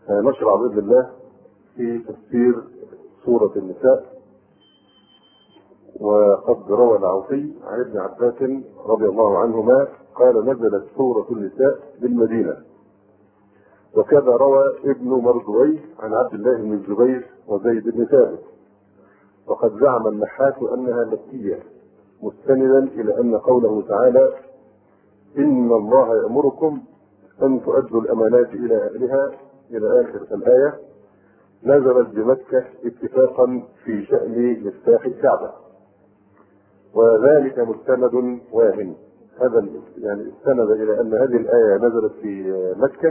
نشرع بإذن الله في تفسير سورة النساء. وقد روى العوفي عن ابن عباس رضي الله عنهما قال نزلت سورة النساء بالمدينة، وكذا روى ابن مردويه عن عبد الله بن الزبير وزيد بن ثابت. وقد زعم النحاس أنها مكية، مستندا إلى أن قوله تعالى إن الله يأمركم أن تؤدوا الأمانات إلى أهلها إلى آخر الآية نزلت بمكة اتفاقا في شأن مفتاح الكعبة، وذلك مستند واهن. هذا يعني استند إلى أن هذه الآية نزلت في مكة،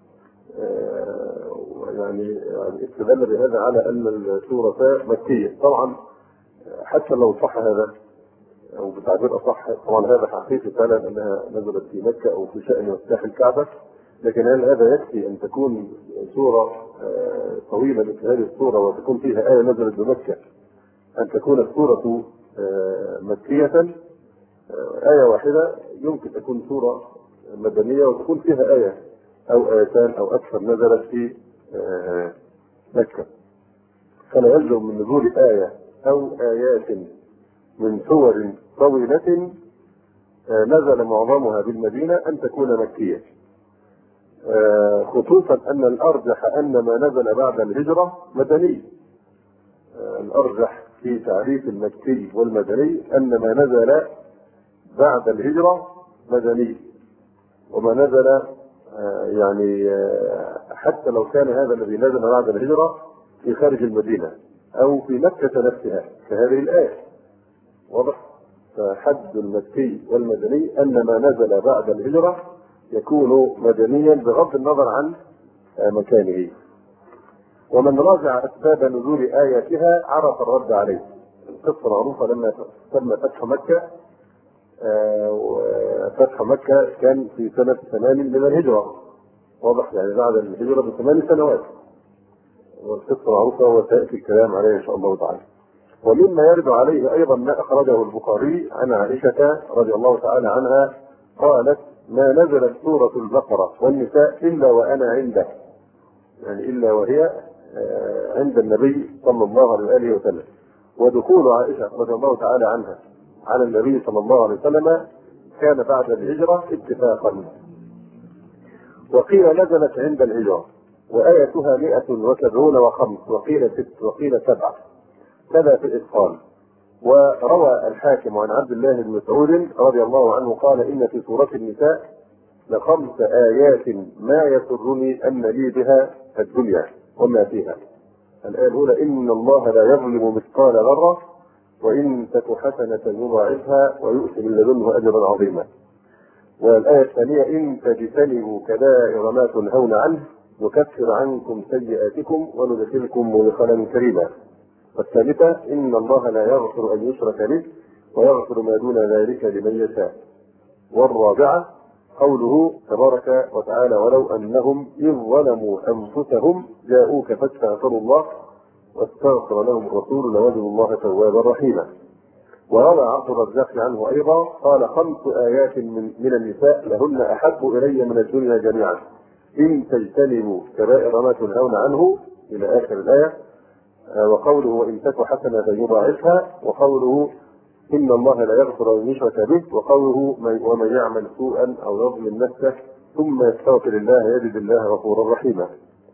يعني استدل بهذا على أن السورة مكية. طبعا حتى لو صح هذا أو بتعبير أصح، طبعا هذا حقيقي فعلا أنها نزلت في مكة أو في شأن مفتاح الكعبة، لكن هل هذا يكفي أن تكون سورة طويلة مثل هذه السورة وتكون فيها آية نزلت بمكة أن تكون السورة مكية؟ آية واحدة يمكن تكون سورة مدنية وتكون فيها آية أو آيتان أو أكثر نزلت في مكة. فلا يلزم من نزول آية أو آيات من سور طويلة نزل معظمها بالمدينة أن تكون مكية، خصوصا أن الأرجح أن ما نزل بعد الهجرة مدني. الأرجح في تعريف المكي والمدني أن ما نزل بعد الهجرة مدني، وما نزل يعني حتى لو كان هذا الذي نزل بعد الهجرة في خارج المدينة أو في مكة نفسها كهذه الآية. واضح؟ فحد المكي والمدني أن ما نزل بعد الهجرة يكون مدنيا بغض النظر عن مكانه. ومن راجع أسباب نزول آياتها عرف الرد عليه. القصة معروفة لما تم فتح مكة، فتح مكة كان في سنة 8 من الهجرة. واضح؟ يعني بعد الهجرة ب8 سنوات، والقصة معروفة وسيأتي الكلام عليها إن شاء الله تعالى. ومما يرد عليه أيضا ما أخرجه البخاري عن عائشة رضي الله تعالى عنها قالت ما نزلت سورة البقرة والنساء إلا وأنا عنده، يعني إلا وهي عند النبي صلى الله عليه وسلم. ودخول عائشة رضي الله تعالى عنها على النبي صلى الله عليه وسلم كان بعد الهجرة اتفاقا. وقيل نزلت عند الهجرة، وآيتها 175 وقيل 6 وقيل 7، كذا في الإتقان. وروى الحاكم عن عبد الله بن مسعود رضي الله عنه قال إن في سورة النساء ل5 آيات ما يسرني أن لي بها الدنيا وما فيها. الآية الأولى إن الله لا يظلم مثقال ذرة وإن تك حسنة يضاعفها ويؤتي من لدنه أجرا عظيما. والآية الثانية إن تجتنبوا كبائر ما تنهون عنه نكفر عنكم سيئاتكم وندخلكم مدخلا كريما. والثالثة إن الله لا يغفر أن يشرك به ويغفر ما دون ذلك لمن يشاء. والرابعة قوله تبارك وتعالى ولو أنهم إذ ظلموا أنفسهم جاءوك فاستغفروا الله واستغفر لهم الرسول لوجدوا الله توابا رحيما. وروى عبد الرزاق عنه أيضا قال 5 آيات من النساء لهن أحب إلي من الدنيا جميعا إن تجتنبوا كبائر ما تنهون عنه إلى آخر الآية. وقوله وإن تك حسنة يضاعفها، وقوله إن الله لا يغفر أن يشرك به، وقوله ومن يعمل سوءا أو يظلم نفسه ثم يستغفر الله يجد الله غفورا رحيما.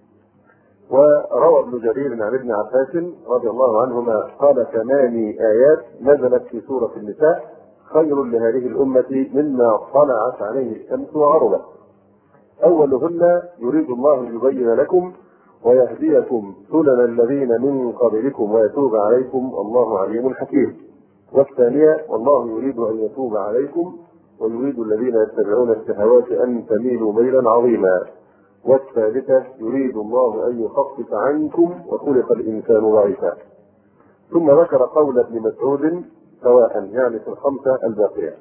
وروى ابن جرير عن ابن عباس رضي الله عنهما قال 8 آيات نزلت في سورة النساء خير لهذه الأمة مما طلعت عليه الشمس وغربت. أولهن يريد الله يبين لكم ويهديكم سنن الذين من قبلكم ويتوب عليكم والله عليم حكيم. والثانية والله يريد أن يتوب عليكم ويريد الذين يتبعون الشهوات أن تميلوا ميلا عظيما. والثالثة يريد الله أن يخفف عنكم وخلق الإنسان ضعيفا. ثم ذكر قول ابن مسعود سواء يعني في ال5 الباقية.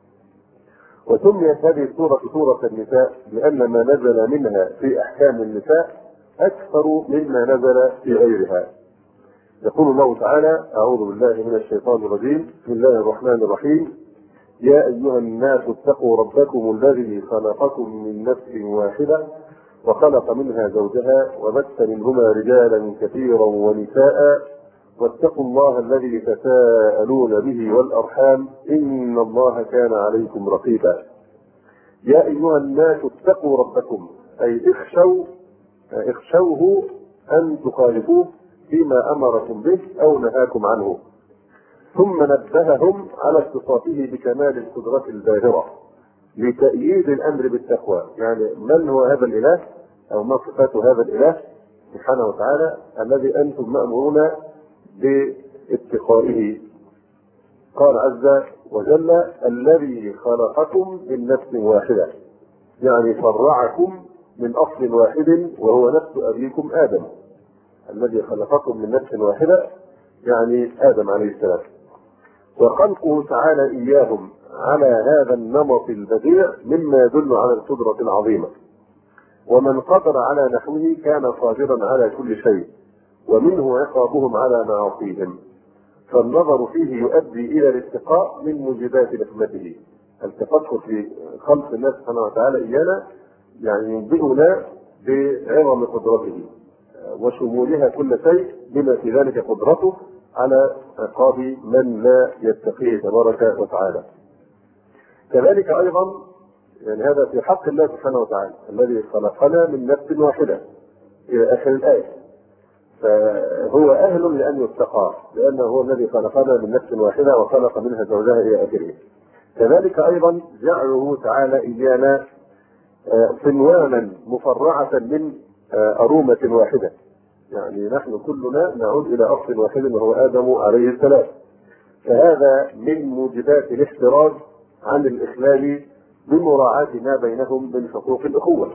وسميت هذه السورة سورة النساء لأن ما نزل منها في أحكام النساء أكثر مما نزل في غيرها. يقول الله تعالى أعوذ بالله من الشيطان الرجيم بسم الله الرحمن الرحيم يا أيها الناس اتقوا ربكم الذي خلقكم من نفس واحدة وخلق منها زوجها وبث منهما رجالا كثيرا ونساء واتقوا الله الذي تساءلون به والأرحام إن الله كان عليكم رقيبا. يا أيها الناس اتقوا ربكم أي اخشوه أن تخالفوه فيما أمركم به أو نهاكم عنه. ثم نبههم على اتصافه بكمال القدرة الباهرة لتأييد الأمر بالتقوى. يعني من هو هذا الإله أو ما صفات هذا الإله سبحانه وتعالى الذي أنتم مأمورون باتقائه؟ قال عز وجل الذي خلقكم من نفس واحدة، يعني فرعكم من أصل واحد وهو نفس أبيكم آدم. الذي خلقكم من نفس واحدة يعني آدم عليه السلام. وخلقه تعالى إياهم على هذا النمط البديع مما يدل على القدرة العظيمة. ومن قدر على نحوه كان قادرا على كل شيء، ومنه عقابهم على معاصيهم. فالنظر فيه يؤدي إلى الاتقاء من موجبات نعمته. التفكر في خلق الله سبحانه وتعالى إيانا يعني ينبئنا بعظم قدرته وشمولها كل شيء بما في ذلك قدرته على عقاب من لا يتقيه تبارك وتعالى. كذلك أيضا يعني هذا في حق الله سبحانه وتعالى الذي خلقنا من نفس واحدة إلى آخر الآية، فهو أهل لأن يتقى لأنه هو الذي خلقنا من نفس واحدة وخلق منها زوجها إلى آخره. كذلك أيضا جعله تعالى إيانا صنوانا مفرعة من أرومة واحدة، يعني نحن كلنا نعود إلى أصل واحد وهو آدم عليه السلام. فهذا من موجبات الاحتراز عن الإخلال بمراعاة ما بينهم من حقوق الأخوة،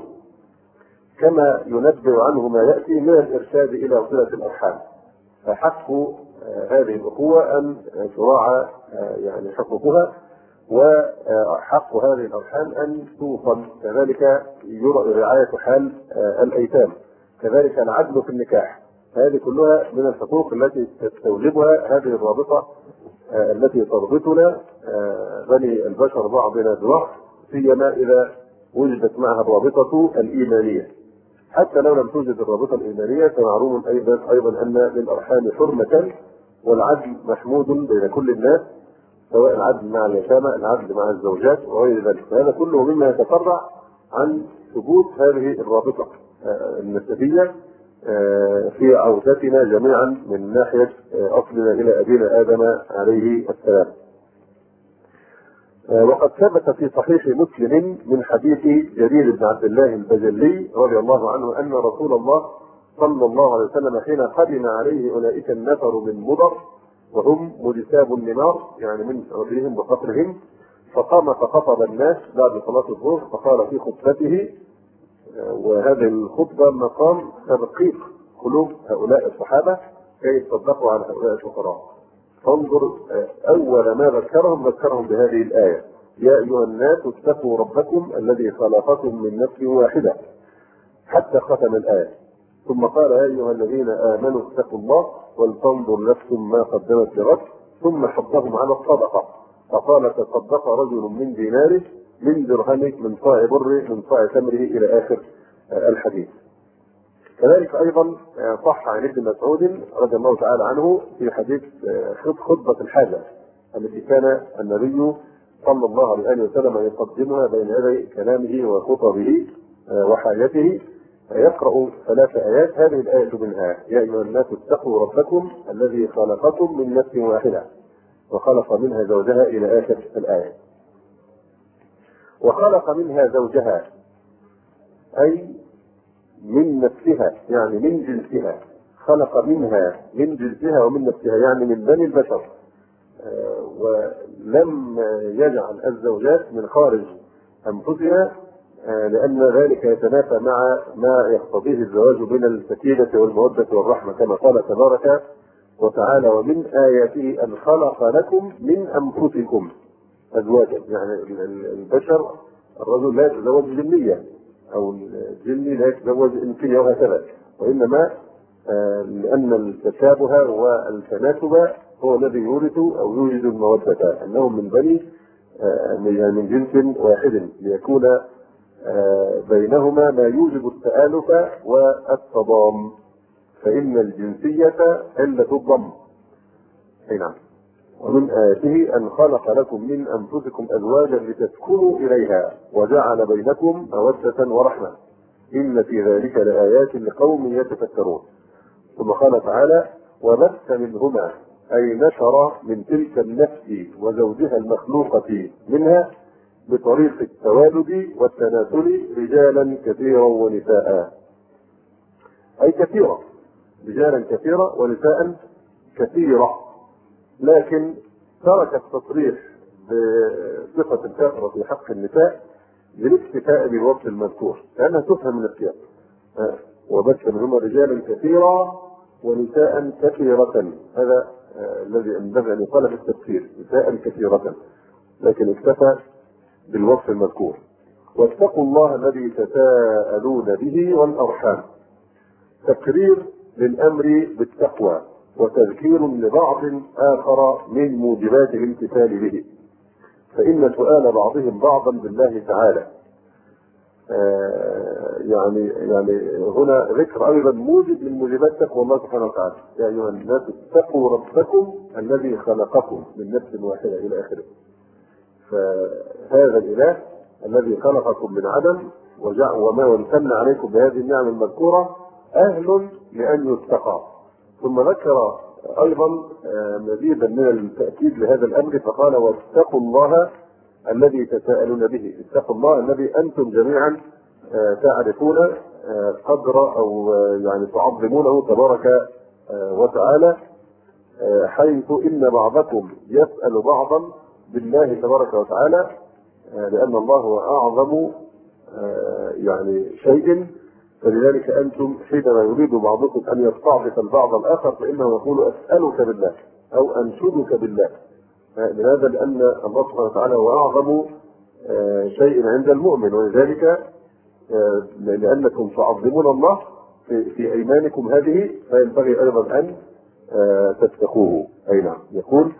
كما ينبه عنه ما يأتي من الإرشاد إلى صلة الأرحام. فحق هذه الأخوة أن تراعى يعني حقوقها، وحق هذه الأرحام أن توصل. كذلك رعاية حال الأيتام، كذلك العدل في النكاح. هذه كلها من الحقوق التي تستوجبها هذه الرابطة التي تربطنا بني البشر بعضنا ببعض، سيما إذا وجدت معها الرابطة الإيمانية. حتى لو لم توجد الرابطة الإيمانية فمعلوم أيضا أن للأرحام حرمة، والعدل محمود بين كل الناس، سواء العدل مع اليتامى، العدل مع الزوجات وغير ذلك. فهذا كله مما يتفرع عن ثبوت هذه الرابطة النسبية في عودتنا جميعا من ناحية أصلنا إلى أبينا آدم عليه السلام. وقد ثبت في صحيح مسلم من حديث جرير بن عبد الله البجلي رضي الله عنه أن رسول الله صلى الله عليه وسلم حين قدم عليه أولئك النفر من مضر وهم مجتاب النمار، يعني من عذرهم وفقرهم، فقام فخطب الناس بعد صلاة الظهر فقال في خطبته، وهذه الخطبة مقام تدقيق قلوب هؤلاء الصحابة كي يتصدقوا على هؤلاء الفقراء. فانظر أول ما ذكرهم بهذه الآية: يا أيها الناس اتقوا ربكم الذي خلقكم من نفس واحدة، حتى ختم الآية. ثم قال: يا أيها الذين آمنوا اتقوا الله ولتنظر نفس ما قدمت لغد، ثم حضهم على الصدقة فقال: تصدق رجل من ديناره من درهمه من صاع بره من صاع تمره إلى آخر الحديث. كذلك أيضا صح عن ابن مسعود رضي الله تعالى عنه في حديث خطبة الحاجة التي كان النبي صلى الله عليه وسلم يقدمها بين يدي كلامه وخطبه وحاجته، يقرأ 3 آيات. هذه الآية منها: يا أيها الناس اتقوا ربكم الذي خلقكم من نفس واحدة وخلق منها زوجها إلى آخر الآية. وخلق منها زوجها أي من نفسها، يعني من جنسها. خلق منها من جنسها ومن نفسها، يعني من بني البشر، ولم يجعل الزوجات من خارج أنفسها، لأن ذلك يتنافى مع ما يقتضيه الزواج من السكينة والمودة والرحمة، كما قال تبارك وتعالى: ومن آياته أن خلق لكم من أنفسكم أزواجا. يعني البشر، الرجل لا يتزوج جنيا أو الجني لا يتزوج إنسية وهكذا، وإنما لأن التشابه والتناسب هو الذي يورث أو يوجد المودة، أنهم من بني من جنس واحد ليكون بينهما ما يوجب التآلف والتضام، فإن الجنسية علة الضم. نعم. ومن آياته أن خلق لكم من أنفسكم أزواجا لتسكنوا إليها وجعل بينكم مودة ورحمة إن في ذلك لآيات لقوم يتفكرون. ثم قال تعالى: وبث منهما، أي نشر من تلك النفس وزوجها المخلوقة منها بطريق التوالد والتناسل رجالا كثيرا ونساء، أي كثيرا، رجالا كثيرا ونساء كثيرة، لكن ترك التصريح بصفة الكثرة في حق النساء للاكتفاء بالوصف المذكور لأنها تفهم من السياق. وبث منهما رجالا كثيرا ونساء كثيرة، هذا الذي ينبغي أن يقال في التفسير، نساء كثيرة، لكن اكتفى بالوصف المذكور. واتقوا الله الذي تساءلون به والأرحام، تكرير للأمر بالتقوى وتذكير لبعض آخر من موجبات الامتثال به، فإن سؤال بعضهم بعضا بالله تعالى يعني هنا ذكر أيضا موجب من موجبات تقوى الله سبحانه وتعالى: يا أيها الناس اتقوا ربكم الذي خلقكم من نفس واحدة إلى آخره. فهذا الإله الذي خلقكم من عدم وما وامتن عليكم بهذه النعم المذكورة أهل لأن يتقى. ثم ذكر أيضا مزيدا من التأكيد لهذا الأمر فقال: واتقوا الله الذي تساءلون به، اتقوا الله الذي أنتم جميعا تعرفون قدر أو يعني تعظمونه تبارك وتعالى، حيث إن بعضكم يسأل بعضا بالله تبارك وتعالى، لأن الله هو أعظم يعني شيء، فلذلك أنتم حينما يريد بعضكم أن يستعطف البعض الآخر فإنه يقول: أسألك بالله أو أنشدك بالله. لهذا لأن الله سبحانه وتعالى هو أعظم شيء عند المؤمن، ولذلك لأنكم تعظمون الله في أيمانكم هذه فينبغي أيضا أن تتقوه. أي نعم. يقول: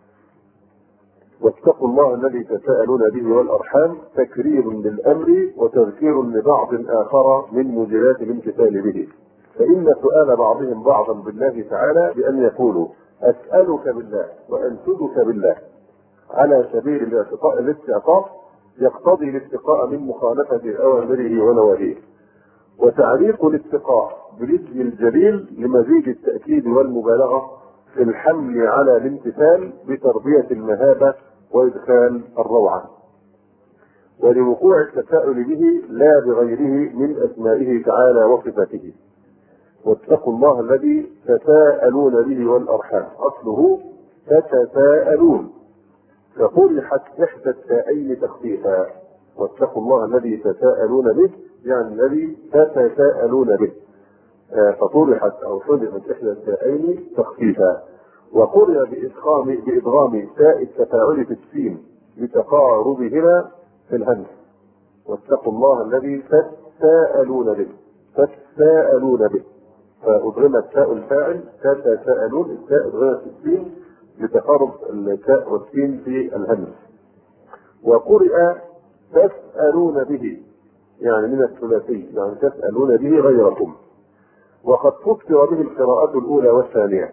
واتقوا الله الذي تساءلون به والأرحام، تكرير للأمر وتذكير لبعض آخر من موجبات الامتثال به، فإن سؤال بعضهم بعضا بالله تعالى بأن يقولوا: أسألك بالله وأنشدك بالله على سبيل الاستعطاف يقتضي الاتقاء من مخالفة أوامره ونواهيه. وتعليق الاتقاء بالاسم الجليل لمزيد التأكيد والمبالغة في الحمل على الامتثال بتربية المهابة وإدخال الروعة، ولوقوع التساؤل به لا بغيره من أسمائه تعالى وصفاته. واتقوا الله الذي تساءلون به والأرحام، أصله تتساءلون فطرحت إحدى التاءين تخفيفا. واتقوا الله الذي تساءلون به يعني الذي تتساءلون به، فطرحت أو حذفت إحدى التاءين تخفيفا. وقرئ بإدغام تاء التفاعل في السين لتقاربهما في الهمز. واتقوا الله الذي تتساءلون به، تتساءلون به، فأدغمت تاء الفاعل تتساءلون، التاء أدغمت في السين لتقارب التاء والسين في الهمز. وقرئ تسألون به يعني من الثلاثي، يعني تسألون به غيركم، وقد فسر به القراءة الأولى والثانية.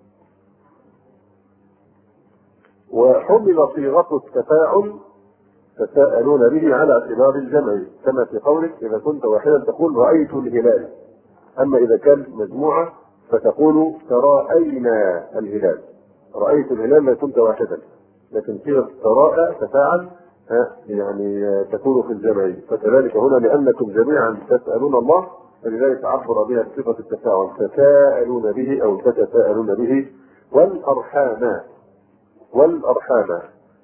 وحمل صيغة التفاعل تساءلون به على اعتبار الجمع، كما في قولك إذا كنت واحدا تقول رأيت الهلال، أما إذا كان مجموعة فتقول تراءينا الهلال. رأيت الهلال لا كنت واحدا، لكن صيغة تراءى تفاعل يعني تكون في الجمع. فكذلك هنا لأنكم جميعا تسألون الله فلذلك عبر بها صفة التفاعل، تساءلون به أو تتساءلون به. والأرحام، والأرحام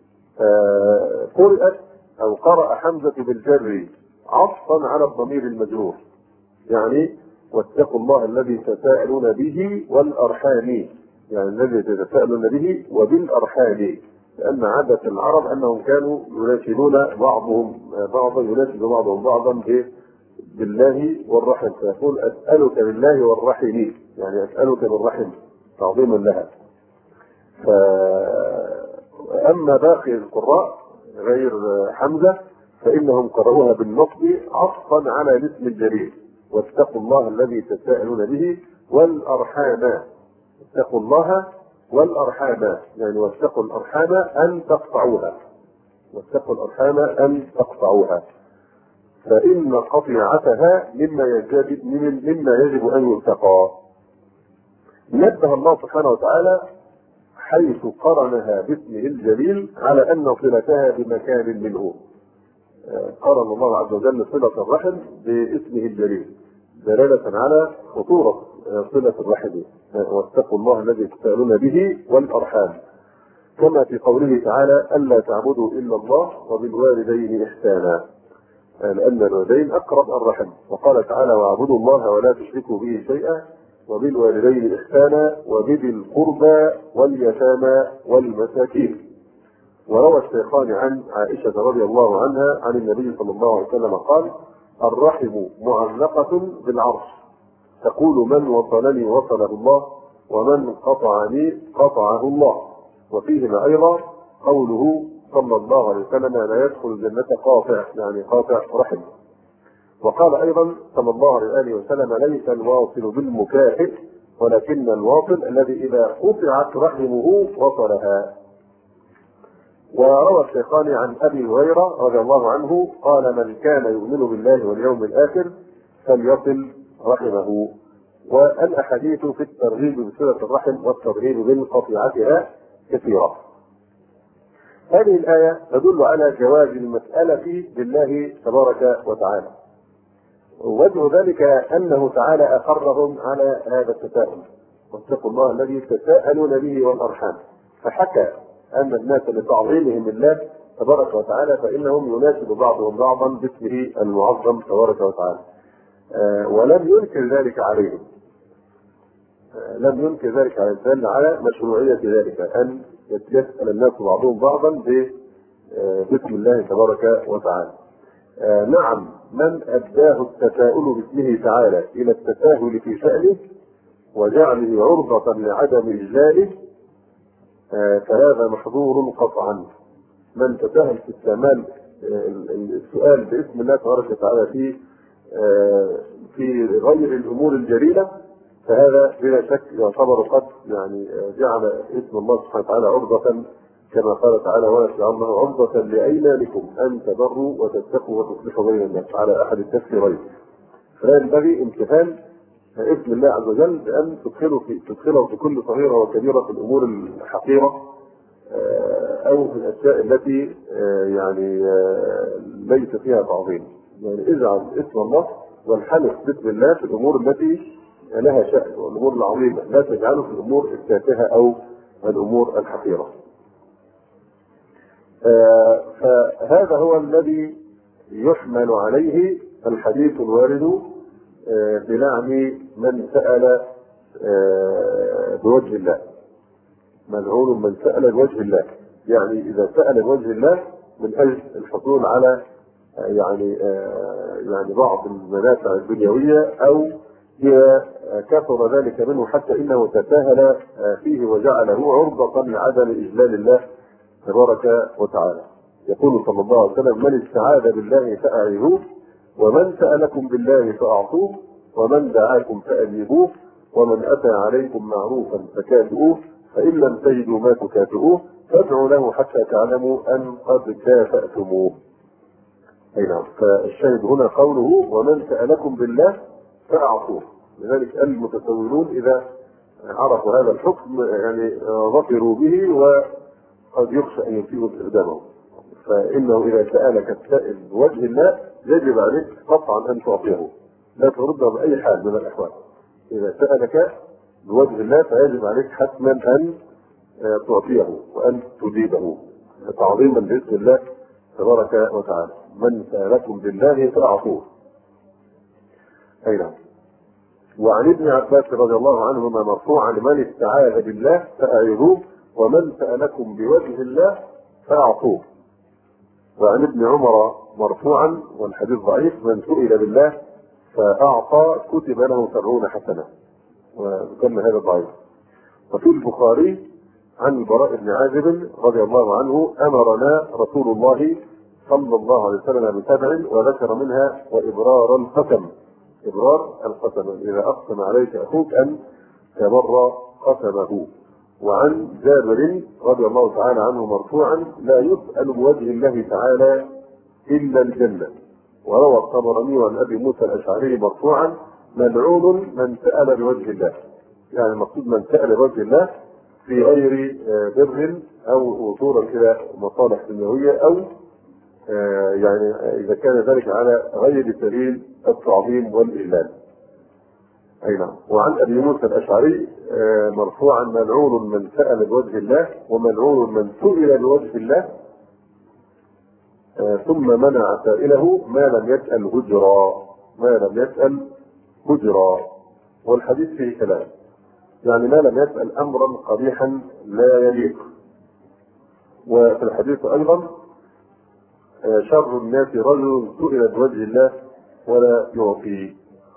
قرأت أو قرأ حمزة بالجر عطفا على الضمير المجرور، يعني واتقوا الله الذي تساءلون به والأرحام، يعني الذي تتساءلون به وبالأرحام، لأن عادة العرب أنهم كانوا يناشدون بعضهم بعضا، يناشد بعضهم بعضا بالله والرحم، فيقول أسألك بالله والرحم، يعني أسألك بالرحم تعظيما لها. أما باقي القراء غير حمزة فإنهم قرأوها بالنصب عطفا على الاسم الجليل، واتقوا الله الذي تساءلون به والأرحام. اتقوا الله والأرحام، يعني واتقوا الأرحام أن تقطعوها، واتقوا الأرحام أن تقطعوها، فإن قطيعتها مما يجب أن يتقى. نبه الله سبحانه وتعالى حيث قرنها باسمه الجليل على أن صلتها بمكان منه. قرن الله عز وجل صلة الرحم باسمه الجليل دلالة على خطورة صلة الرحم. واتقوا الله الذي تسألون به والأرحام، كما في قوله تعالى ألا تعبدوا إلا الله وبالوالدين إحسانا، لأن الوالدين أقرب الرحم. وقال تعالى واعبدوا الله ولا تشركوا به شيئا وبالوالدين إحسانا وبذي القربى واليتامى والمساكين. وروى الشيخان عن عائشة رضي الله عنها عن النبي صلى الله عليه وسلم قال الرحم معلقة بالعرش، تقول من وصلني وصله الله ومن قطعني قطعه الله. وفيهما أيضا قوله صلى الله عليه وسلم لا يدخل الجنة قاطع، يعني قاطع رحم. وقال أيضا صلى الله عليه وسلم ليس الواصل بالمكافئ ولكن الواصل الذي إذا قطعت رحمه وصلها. وروى الشيخان عن أبي هريرة رضي الله عنه قال من كان يؤمن بالله واليوم الآخر فليصل رحمه. والأحاديث في الترغيب بصلة الرحم والترغيب من قطيعتها كثيرة. هذه الآية تدل على جواز المسألة بالله تبارك وتعالى، ووجه ذلك أنه تعالى أقرهم على هذا التساؤل، واتقوا الله الذي تساءلون به والأرحام، فحكى أن الناس لتعظيمهم الله تبارك وتعالى فإنهم يناسب بعضهم بعضا باسمه المعظم تبارك وتعالى، ولم ينكر ذلك عليهم، لم ينكر ذلك على الإنسان على مشروعية ذلك أن يسأل الناس بعضهم بعضا باسم الله تبارك وتعالى. نعم، من أداه التساؤل باسمه تعالى إلى التساهل في شأنه وجعله عرضة لعدم إجلاله فهذا محظور قطعا. من تساهل في استعمال السؤال باسم الله تبارك وتعالى في غير الأمور الجليلة فهذا بلا شك يعتبر قد يعني جعل اسم الله سبحانه وتعالى عرضة، كما قال تعالى ولتجعلنه عرضة لأيمانكم أن تبروا وتتقوا وتصلحوا بين الناس على أحد التفسيرين. فلا ينبغي امتثال اسم الله عز وجل بأن تدخله في كل صغيرة وكبيرة في الأمور الحقيرة أو في الأشياء التي يعني ليس فيها تعظيم. يعني اجعل اسم الله والحلف باسم الله في الأمور التي لها شأن والأمور العظيمة، لا تجعله في الأمور التافهة أو الأمور الحقيرة. فهذا هو الذي يحمل عليه الحديث الوارد بلعن من سأل بوجه الله. ملعون من سأل بوجه الله، يعني إذا سأل بوجه الله من أجل الحصول على يعني بعض المنافع الدنيوية أو إذا كثر ذلك منه حتى إنه تساهل فيه وجعله عرضة لعدم إجلال الله تبارك وتعالى. يقول صلى الله عليه وسلم من استعاذ بالله فأعيذوه ومن سألكم بالله فأعطوه ومن دعاكم فأجيبوه ومن أتى عليكم معروفا فكافئوه فإن لم تجدوا ما تكافئوه فادعوا له حتى تعلموا أن قد كافأتموه. أي نعم، فالشاهد هنا قوله ومن سألكم بالله فأعطوه. لذلك المتسولون إذا عرفوا هذا الحكم يعني ظفروا به وقد يخشى أن يسيئوا استخدامه. فإنه إذا سألك السائل بوجه الله يجب عليك قطعا أن تعطيه، لا ترده بأي حال من الأحوال. إذا سألك بوجه الله فيجب عليك حتما أن تعطيه وأن تجيبه تعظيما باسم الله تبارك وتعالى. من سألكم بالله فأعطوه. أي نعم. وعن ابن عباس رضي الله عنهما مرفوعا من استعاذ بالله فأعيذوه ومن سألكم بوجه الله فأعطوه. وعن ابن عمر مرفوعا والحديث ضعيف من سئل بالله فأعطى كتب له 70 حسنة، وكان هذا ضعيف. وفي البخاري عن البراء بن عازب رضي الله عنه أمرنا رسول الله صلى الله عليه وسلم ب7 وذكر منها وإبرار القسم. إبرار القسم، إذا أقسم عليك أخوك أن تبر قسمه. وعن جابر رضي الله تعالى عنه مرفوعا: لا يسأل بوجه الله تعالى إلا الجنة. وروى الطبراني عن أبي موسى الأشعري مرفوعا: ملعون من سأل بوجه الله. يعني المقصود من سأل بوجه الله في غير بر أو وصولا إلى مصالح دنيوية، أو يعني إذا كان ذلك على غير سبيل التعظيم والإجلال. أي نعم. وعن أبي موسى الأشعري مرفوعا: ملعون من سأل بوجه الله، وملعون من سئل بوجه الله ثم منع سائله ما لم يسأل هجرا. ما لم يسأل هجرا. والحديث فيه كلام، يعني ما لم يسأل أمرا قبيحا لا يليق. وفي الحديث أيضا: شر الناس رجل سئل بوجه الله ولا يعطيه.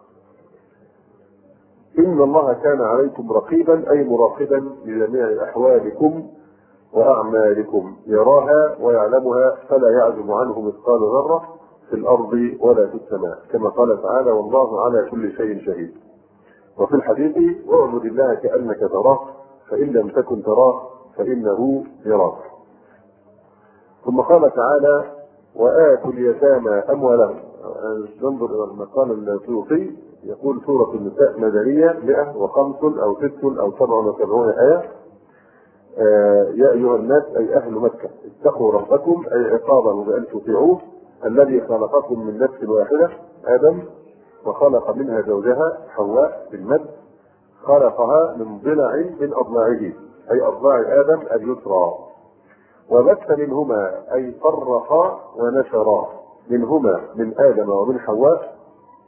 إن الله كان عليكم رقيبا، أي مراقبا لجميع أحوالكم وأعمالكم، يراها ويعلمها فلا يعزب عنه مثقال ذرة في الأرض ولا في السماء، كما قال تعالى: والله على كل شيء شهيد. وفي الحديث: اعبد الله كأنك تراه فإن لم تكن تراه فإنه يراك. ثم قال تعالى: وآتوا اليتامى أموالهم. ننظر إلى المقال السيوطي، يقول: سورة النساء مدنية 105 أو 6 أو 77 آية. يا أيها الناس، أي أهل مكة، اتقوا ربكم، أي عقابه بأن تطيعوه، الذي خلقكم من نفس واحدة آدم، وخلق منها زوجها حواء بالمد، خلقها من ضلع من أضلاعه، أي أضلاع آدم اليسرى، وبث منهما، أي فرقا ونشرا منهما، من آدم ومن حواء،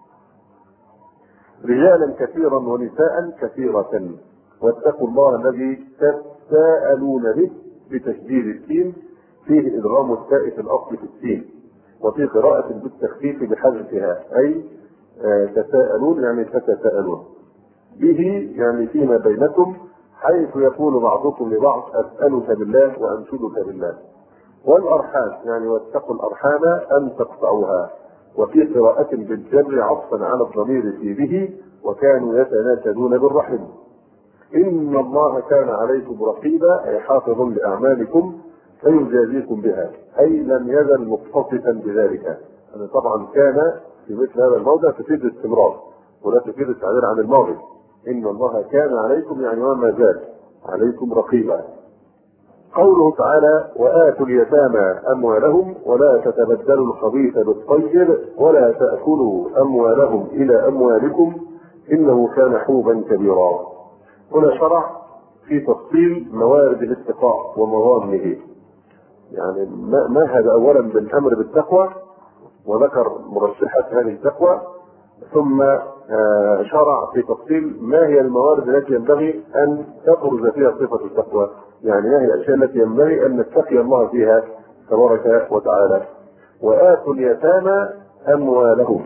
رجالا كثيرا ونساء كثيرة، واتقوا الله الذي تساءلون به، بتشديد السين، فيه إدغام التاء في الأصل في السين، وفي قراءة بالتخفيف بحذفها، أي تساءلون يعني تتساءلون به، يعني فيما بينكم، حيث يقول بعضكم لبعض: أسألك بالله وأنشدك بالله. والأرحام، يعني واتقوا الأرحام أن تقطعوها. وفي قراءة بالجر عطفا على الضمير في به، وكانوا يتناشدون بالرحم. إن الله كان عليكم رقيبا، أي حافظ لأعمالكم فيجازيكم بها، أي لم يزل متصفا بذلك. يعني طبعا كان في مثل هذا الموضع تفيد الاستمرار ولا تفيد التعبير عن الماضي. إن الله كان عليكم يعني وما زال عليكم رقيبا. قوله تعالى: وآتوا اليتامى أموالهم ولا تتبدلوا الخبيث بالطيب ولا تأكلوا أموالهم إلى أموالكم إنه كان حوبا كبيرا. هنا شرع في تفصيل موارد الاتقاء ومظانه، يعني مهد أولا بالأمر بالتقوى وذكر مرشحات هذه التقوى، ثم شرع في تفصيل ما هي الموارد التي ينبغي أن تبرز فيها صفة التقوى، يعني ما هي الأشياء التي ينبغي أن نتقي الله فيها تبارك وتعالى. وآتوا اليتامى أموالهم،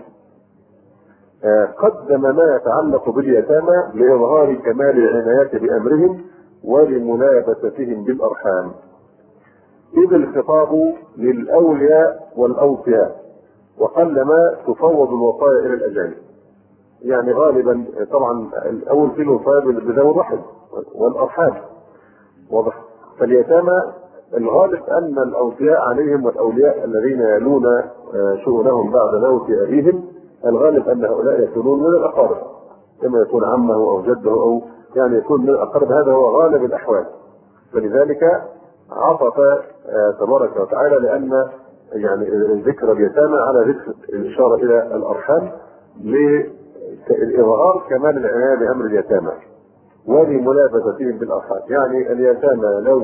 قدم ما يتعلق باليتامى لإظهار كمال العناية بأمرهم ولملابستهم بالأرحام، إذ الخطاب للأولياء والأوصياء، وقلما تفوض الوصايا إلى الأجانب. يعني غالبا طبعا الأول في الوصايا بذوي الرحم والأرحام واضح. فاليتامى الغالب أن الأوصياء عليهم والأولياء الذين يلون شؤونهم بعد موت أبيهم، الغالب أن هؤلاء يكونون من الأقارب، كما يكون عمه أو جده أو يعني يكون من الأقارب. هذا هو غالب الأحوال. فلذلك عطف تبارك وتعالى لأن يعني ذكر اليتامى على ذكر الإشارة إلى الأرحام لإظهار كمال العناية بأمر اليتامى ولملابستهم بالأرحام. يعني اليتامى لو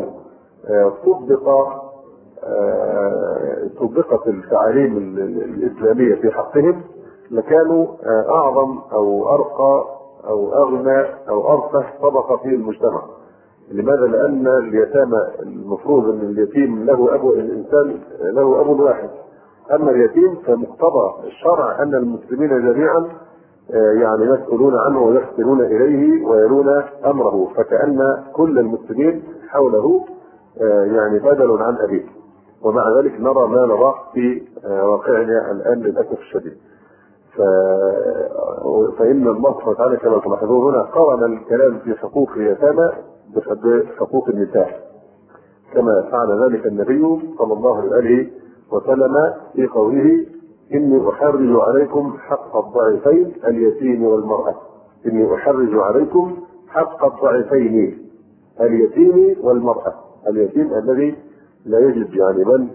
طبقت التعاليم الإسلامية في حقهم لكانوا أعظم أو أرقى أو أغنى أو أرفه طبقة في المجتمع. لماذا؟ لأن اليتامى المفروض أن اليتيم له أبو، الإنسان له أب واحد، أما اليتيم فمقتضى الشرع أن المسلمين جميعا يعني يسألون عنه ويحسنون إليه ويلون أمره، فكأن كل المسلمين حوله يعني بدل عن أبيه. ومع ذلك نرى ما نراه في واقعنا الآن للأسف الشديد. فإن الله سبحانه وتعالى كما تلاحظون هنا قارن الكلام في حقوق اليتامى بحقوق النساء، كما فعل ذلك النبي صلى الله عليه وسلم في قوله: إني أحرج عليكم حق الضعيفين اليتيم والمرأة. إني أحرج عليكم حق الضعيفين اليتيم والمرأة. اليتيم الذي لا يجد يعني من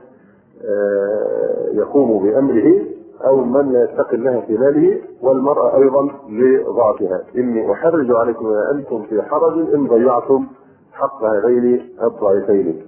يقوم بأمره أو من يتقي الله في ماله، والمرأة أيضا لضعفها. إني أحرج عليكم إذا أنتم في حرج إن ضيعتم حق هذين الضعيفين.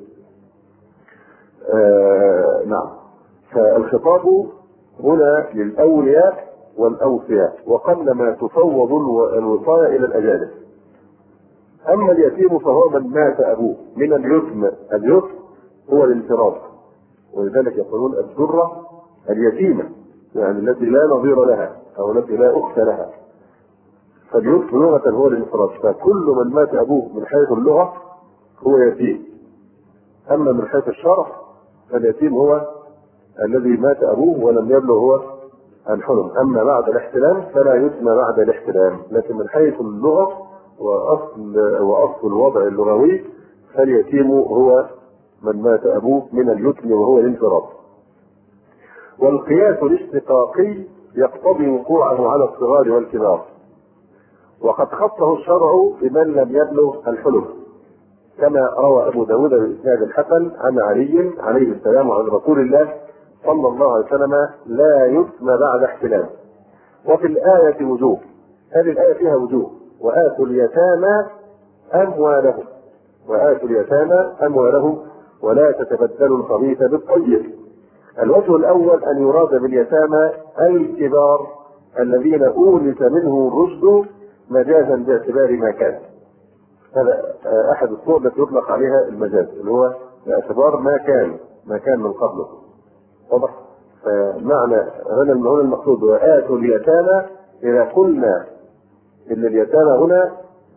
نعم. فالخطاب هنا للأولياء والأوفياء، وقلما تفوض الوصاية إلى الأجانب. أما اليتيم فهو من مات أبوه من اليتم. اليتم هو الانفراد، ولذلك يقولون الذرة اليتيمة، يعني التي لا نظير لها أو التي لا أخت لها. فاليتم لغة هو الانفراد، فكل من مات أبوه من حيث اللغة هو يتيم. أما من حيث الشرع فاليتيم هو الذي مات أبوه ولم يبلغ هو الحلم. أما بعد الاحتلام فلا يتم بعد الاحتلام، لكن من حيث اللغة وأصل الوضع اللغوي فاليتيم هو من مات أبوه من اليتم وهو الانفراد. والقياس الاشتقاقي يقتضي وقوعه على الصغار والكبار، وقد خصه الشرع بمن لم يبلغ الحلم، كما روى أبو داود بإسناد الحسن عن علي عليه السلام عن رسول الله صلى الله عليه وسلم: لا يتم بعد احتلام. وفي الآية وجوه، هذه الآية فيها وجوه: وآتوا اليتامى أموالهم، وآتوا اليتامى أموالهم ولا تتبدلوا الخبيث بالطيب. الوجه الأول أن يراد باليتامى الكبار الذين أورث منه الرشد مجازا باعتبار ما كان. هذا أحد الصور التي يطلق عليها المجاز، اللي هو باعتبار ما كان من قبله. واضح؟ فمعنى هنا المقصود وآتوا اليتامى، إذا قلنا إن اليتامى هنا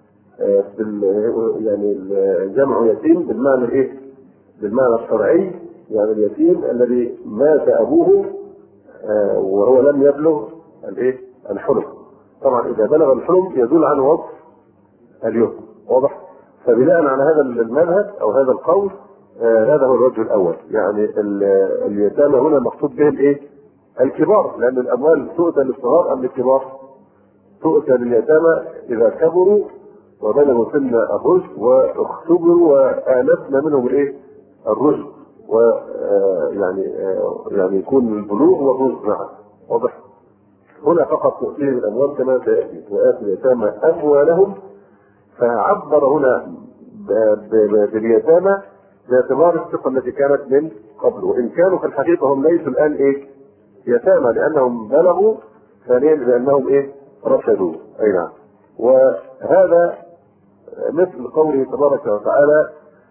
يعني جمع يتيم بالمعنى الإيه؟ بالمعنى الشرعي، يعني اليتيم الذي مات أبوه وهو لم يبلغ الإيه؟ الحلم. طبعا إذا بلغ الحلم يدل عن وصف اليتم. واضح؟ فبناء على هذا المذهب أو هذا القول هذا هو الوجه الأول، يعني اليتامى هنا مقصود بهم إيه؟ الكبار، لأن الأموال تؤتى للصغار أم للكبار؟ تؤتى لليتامى إذا كبروا وبلغوا سن الرشد واختبروا وآنسنا منهم الإيه؟ الرشد، يعني يكون البلوغ والرشد معا. واضح؟ هنا فقط تؤتيه الأموال كما سيأتي: وآتوا اليتامى أموالهم. فعبر هنا باليتامى باعتبار الثقة التي كانت من قبل، وإن كانوا في الحقيقة هم ليسوا الآن إيه؟ يتامى، لأنهم بلغوا، ثانيا لأنهم إيه؟ رشدوا. أي نعم. وهذا مثل قوله تبارك وتعالى: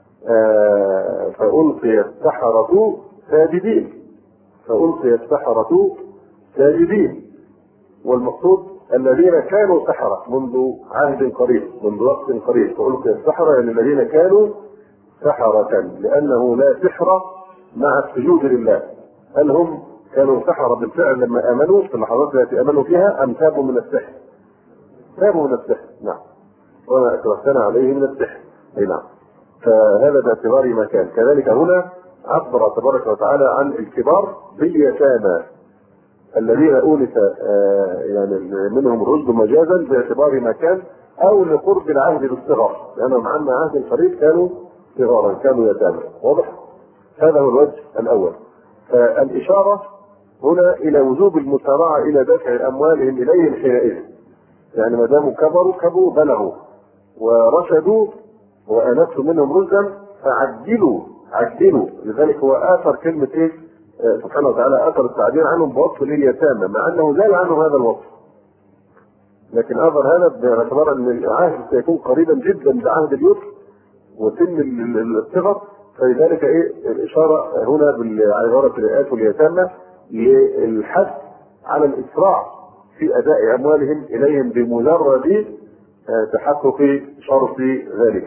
فألقي السحرة ساجدين. فألقي السحرة ساجدين، والمقصود الذين كانوا سحرة منذ عهد قريب، منذ وقت قريب. فألقي السحرة يعني الذين كانوا سحرة، لأنه لا سحر مع السجود لله. هل هم كانوا سحرة بالفعل لما آمنوا في اللحظات التي آمنوا فيها، أم تابوا من السحر؟ تابوا من السحر، نعم. وما أكرهتنا عليه من السحر. أي نعم. فهذا باعتبار ما كان. كذلك هنا عبر تبارك وتعالى عن الكبار باليتامى الذين أونس يعني منهم الرشد مجازا باعتبار ما كان، أو لقرب العهد بالصغر، لأنهم عن عهد قريب كانوا صغارا، كانوا يتامى. واضح؟ هذا هو الوجه الأول. فالإشارة هنا إلى وجوب المسارعة إلى دفع أموالهم إليهم حينئذ، يعني ما داموا كبروا بلغوا ورشدوا وآنستوا منهم رشدا فعجلوا. لذلك هو آثر كلمة إيه؟ سبحانه وتعالى آثر التعبير عنهم بوصف لليتامى، مع أنه زال عنه هذا الوصف، لكن آثر هذا باعتبار أن العهد سيكون قريبا جدا بعهد اليسر وسن الصغر. فلذلك إيه الإشارة هنا بعبارة الآيات واليتامى للحث على الإسراع في أداء أموالهم إليهم بمجرد تحقق شرط ذلك.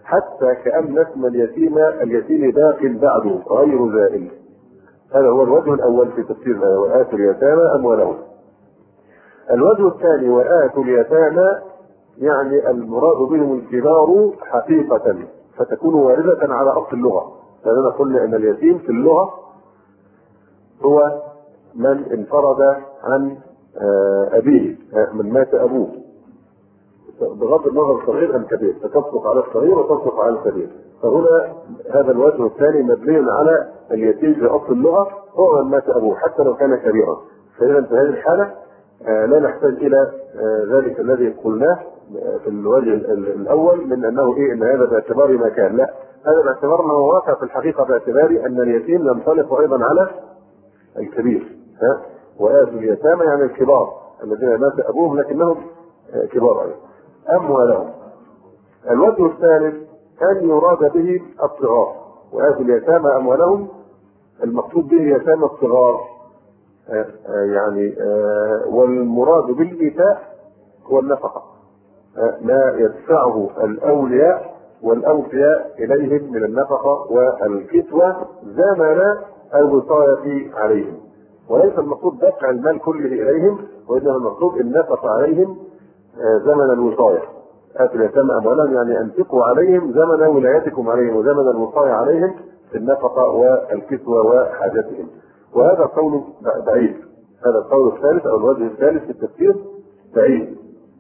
حتى كأن اسم اليتيم باق بعده غير زائل. هذا هو الوجه الأول في تفسير وآتوا اليتامى أموالهم. الوجه الثاني وآتوا اليتامى يعني المراد بهم الكبار حقيقة، فتكون واردة على أصل اللغة، لأننا قلنا أن اليتيم في اللغة هو من انفرد عن أبيه، من مات أبوه، بغض النظر الصغير أم كبير، فتصدق على الصغير وتصدق على الكبير. فهنا هذا الوجه الثاني مبني على اليتيم في أصل اللغة هو من مات أبوه حتى لو كان كبيرا. فإذا في هذه الحالة لا نحتاج إلى ذلك الذي قلناه في الوجه الأول من أنه إن هذا باعتبار ما كان، لا، هذا باعتبار ما هو واقع في الحقيقة، باعتبار أن اليتيم ينطلق أيضا على الكبير. وآتوا اليتامى يعني الكبار الذين مات أبوهم لكنهم كبار أيضا أموالهم. الوجه الثالث أن يراد به الصغار، وآتوا اليتامى أموالهم المقصود به يتامى الصغار، يعني والمراد بالإيتاء هو النفقة، ما يدفعه الأولياء والأوفياء إليهم من النفقة والكسوة زمن الوصاية عليهم، وليس المقصود دفع المال كله إليهم، وإنما المقصود النفقة عليهم زمن الوصاية. آتوا اليتامى أموالهم يعني أنفقوا عليهم زمن ولايتكم عليهم وزمن الوصاية عليهم في النفقة والكسوة وحاجتهم. وهذا قول بعيد، هذا القول الثالث أو الوجه الثالث في التفسير بعيد.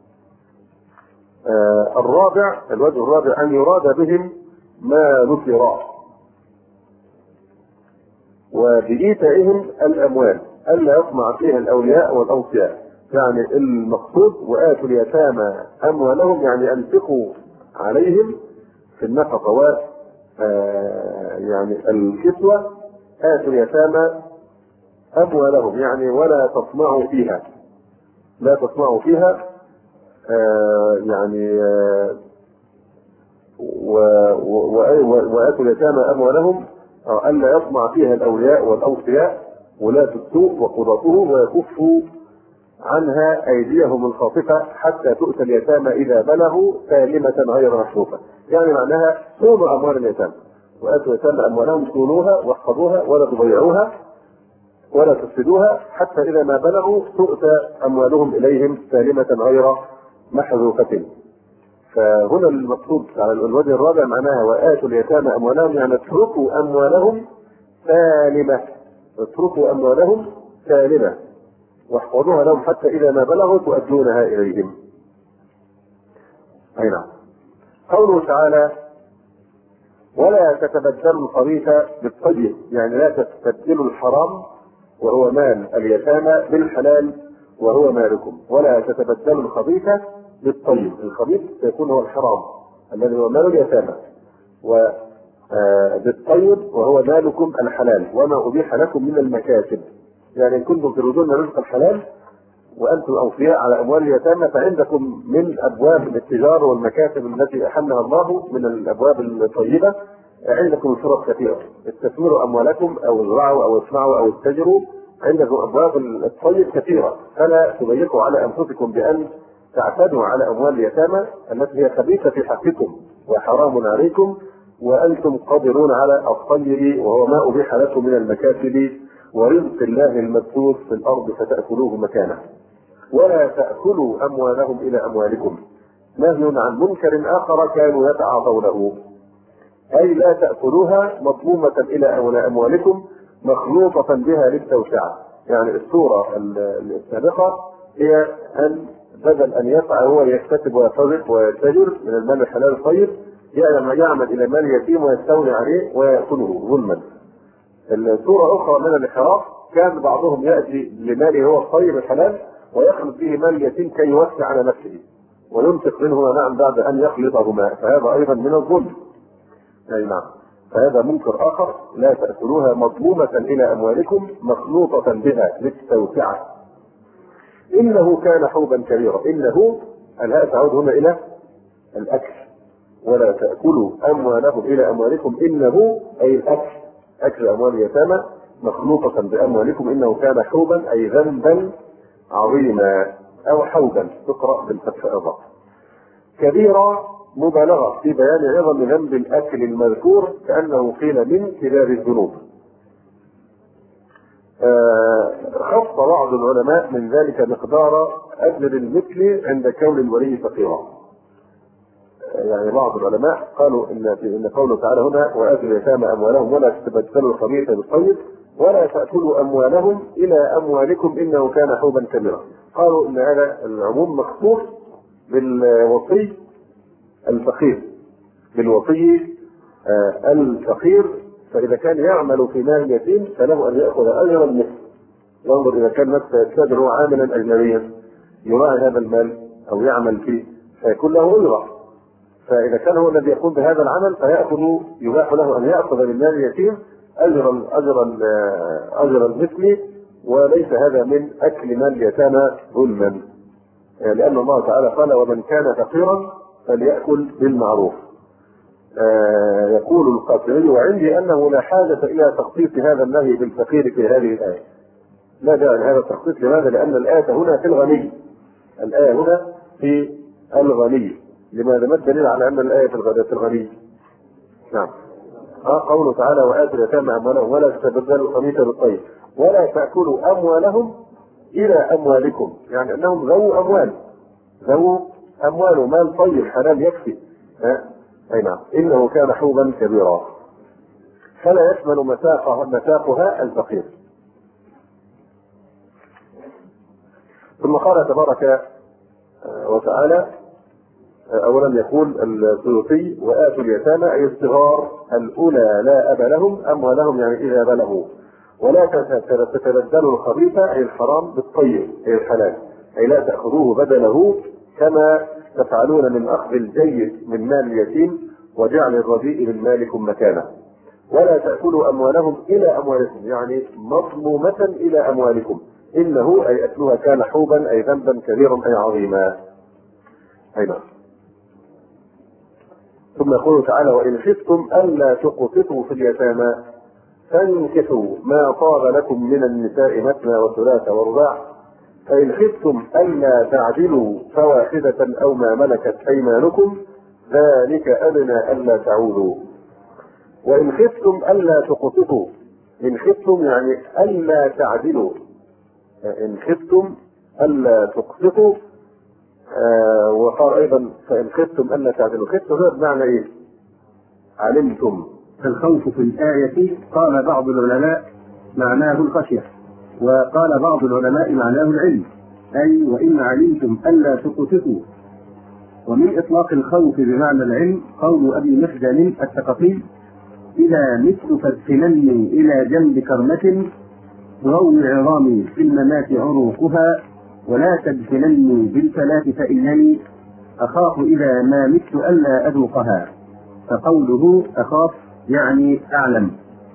الرابع، الوجه الرابع أن يراد بهم ما ذكر وبإيتائهم الأموال ألا يطمع فيها الأولياء والأوصياء. يعني المقصود وآتوا اليتامى أموالهم يعني أنفقوا عليهم في النفقة و يعني الكسوة. آتوا اليتامى أموالهم يعني ولا تطمعوا فيها، لا تطمعوا فيها يعني وآتوا اليتامى أموالهم ألا يطمع فيها الأولياء والأوصياء ولاة السوء وقضاتهم ويكفوا عنها أيديهم الخاطفة حتى تؤتى اليتامى إذا بلغوا سالمة غير مشروفة. يعني معناها صونوا أموال اليتامى، وآتوا اليتامى أموالهم صونوها واحفظوها ولا تضيعوها ولا تفسدوها حتى إذا ما بلغوا تؤتى أموالهم إليهم سالمة غير محذوفة. فهنا المقصود على الوجه الرابع معناها وآتوا اليتامى أموالهم يعني اتركوا أموالهم سالمة، اتركوا أموالهم سالمة واحفظوها لهم حتى إذا ما بلغوا تؤدونها إليهم. أي نعم. قوله تعالى ولا تتبدلوا الخبيث بالطيب، يعني لا تستبدلوا الحرام وهو مال اليتامى بالحلال وهو مالكم، ولا تتبدلوا الخبيث بالطيب. الخبيث سيكون هو الحرام الذي هو مال اليتامى، وبالطيب وهو مالكم الحلال وما أبيح لكم من المكاسب. يعني إن كنتم تريدون رزق الحلال وأنتم أوفياء على أموال اليتامى فعندكم من أبواب التجارة والمكاسب التي أحلها الله من الأبواب الطيبة عندكم فرص كثيرة، استثمروا أموالكم أو ازرعوا أو اصنعوا أو اتجروا، عندكم أبواب الطيب كثيرة، فلا تضيقوا على أنفسكم بأن تعتدوا على أموال اليتامى التي هي خبيثة في حقكم وحرام عليكم، وأنتم قادرون على الطيب وهو ما أبيح لكم من المكاسب ورزق الله المبثوث في الأرض فتأكلوه مكانه. ولا تأكلوا أموالهم إلى أموالكم، نهي عن منكر آخر كانوا يتعاطونه، أي لا تأكلوها مضمومة إلى أموالكم مخلوطة بها للتوسعة. يعني الصورة السابقة هي أن بدل أن يسعى هو يكتسب ويرتزق ويتجر من المال الحلال الطيب يعمل إلى مال يتيم ويستولي عليه ويأكله ظلما. الصورة أخرى من الانحراف كان بعضهم يأتي لماله هو الطيب الحلال ويخلط به مال اليتيم كي يوسع على نفسه وينفق منه نعم بعد أن يخلطهما، فهذا أيضا من الظلم. أي نعم، فهذا منكر آخر. لا تأكلوها مضمومة إلى أموالكم مخلوطة بها للتوسعة إنه كان حوبا كبيرا. إنه الهاء تعود هنا إلى الأكل، ولا تأكلوا أموالهم إلى أموالكم إنه أي الأكل، أكل أموال اليتامى مخلوطة بأموالكم إنه كان حوبا أي ذنبا عظيما، أو حوبا تقرأ بالفتح أيضا. كبيرا مبالغة في بيان عظم ذنب الأكل المذكور كأنه قيل من كبار الذنوب. خص بعض العلماء من ذلك مقدار أجر المثل عند كون الولي فقيرا. يعني بعض العلماء قالوا إن قوله تعالى هنا وآتوا اليتامى أموالهم ولا تتبدلوا الخبيث بالطيب ولا تأكلوا أموالهم إلى أموالكم إنه كان حوبا كبيرا. قالوا إن هذا العموم مخصوص بالوصي الفقير، بالوصي الفقير، فإذا كان يعمل في مال اليتيم فله أن يأخذ أجر المثل. ينظر إذا كان مثلا يتاجر هو عاملا أجنبيا يراعي هذا المال أو يعمل فيه فيكون له أجرة، فإذا كان هو الذي يقوم بهذا العمل يباح له أن يأخذ من مال اليتيم أجر المثل، وليس هذا من أكل مال اليتامى ظلما، لأن الله تعالى قال ومن كان فقيرا فليأكل بالمعروف. يقول القاسمي وعندي أنه لا حاجة إلى تخصيص هذا النهي بالفقير في هذه الآية. لا داعي لهذا التخصيص. لماذا؟ لأن الآية هنا في الغني. الآية هنا في الغني. لماذا؟ ما الدليل على أن الآية في الغني؟ نعم. قوله تعالى وآتوا اليتامى أموالهم ولا تتبدلوا الخبيث بالطيب ولا تأكلوا أموالهم إلى أموالكم، يعني أنهم ذو أموال ومال طيب حلال يكفي. أي نعم. إنه كان حوبا كبيرا فلا يشمل مساقها الفقير. ثم قال تبارك وتعالى أولا يقول السيوطي وآتوا اليتامى أي الصغار الأولى لا أب لهم أموالهم يعني إذا بلغوا ولا تتبدلوا الخبيث أي الحرام بالطيب أي الحلال، أي لا تأخذوه بدله كما تفعلون من أخذ الجيد من مال اليتيم وجعل الرديء من مالكم مكانه. ولا تأكلوا أموالهم إلى أموالكم يعني مضمومة إلى أموالكم إنه أي أكلها كان حوبا أي ذنبا كبيرا أي عظيما. أي نعم. ثم يقول تعالى وإن خفتم ألا تقسطوا في اليتامى فانكحوا ما طاب لكم من النساء مثنى وثلاث ورباع فإن خفتم ألا تعدلوا فواحدة أو ما ملكت أيمانكم ذلك أدنى ألا تعودوا. وإن خفتم ألا تقسطوا، إن خفتم يعني ألا تعدلوا، إن خفتم ألا تقسطوا. وقال أيضا فإن خفتم ألا تعدلوا. خفتم هذا بمعنى إيه؟ علمتم. الخوف في الآية قال بعض العلماء معناه الخشية وقال بعض العلماء معناه العلم، أي وإن علمتم ألا تقسطوا. ومن إطلاق الخوف بمعنى العلم قول أبي مخزن الثقفي إذا مت فادفنني إلى جنب كرمة تروي عظامي في الممات عروقها ولا تدفنني بالفلاة فإنني أخاف إذا ما مت ألا أذوقها. فقوله أخاف يعني أعلم.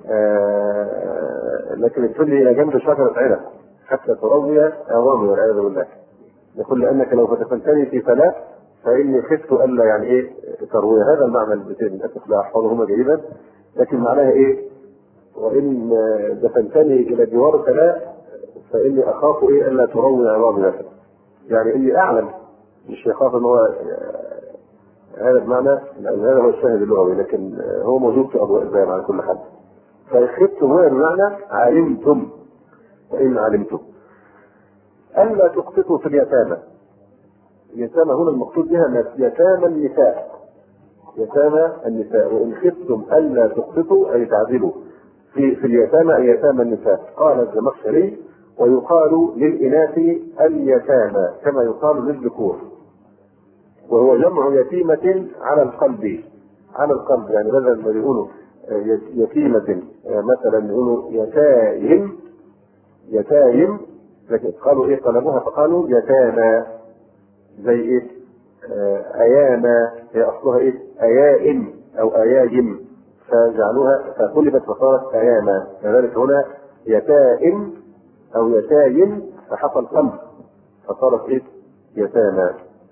لكن ادفنني إلى جنب شجرة عنب حتى تروي عظامي والعياذ بالله. يقول لأنك لو فتنتني في فلاة فإني خفت ألا يعني إيه تروي. هذا المعنى البيتين للأسف لا أحفظهما جيدا، لكن معناها إيه؟ وإن دفنتني إلى جوار فلاة فإني أخاف إيه ألا تروي عظامي مثلا، يعني إني أعلم مش يخاف إن هو هذا بمعنى هذا هو الشاهد اللغوي، لكن هو موجود في أضواء البيان على كل حد. فخفتم هو بمعنى علمتم، وإن علمتم ألا تقسطوا في اليتامى. اليتامى هنا المقصود بها يتامى النساء، يتامى النساء. وإن خفتم ألا تقسطوا أي تعدلوا في اليتامى أي يتامى النساء. قال الزمخشري ويقال للإناث اليتامى كما يقال للذكور، وهو جمع يتيمة على القلب، على القلب يعني بدل ما يقولوا يتيمة مثلا يقولوا يتايم، يتايم، لكن قالوا ايه قلبوها فقالوا يتامى زي ايه اياما، هي اصلها ايه ايائم او ايايم فجعلوها فقلبت فصارت اياما. كذلك هنا يتائم او يتايم فحصل قلب فصارت ايه يتامى.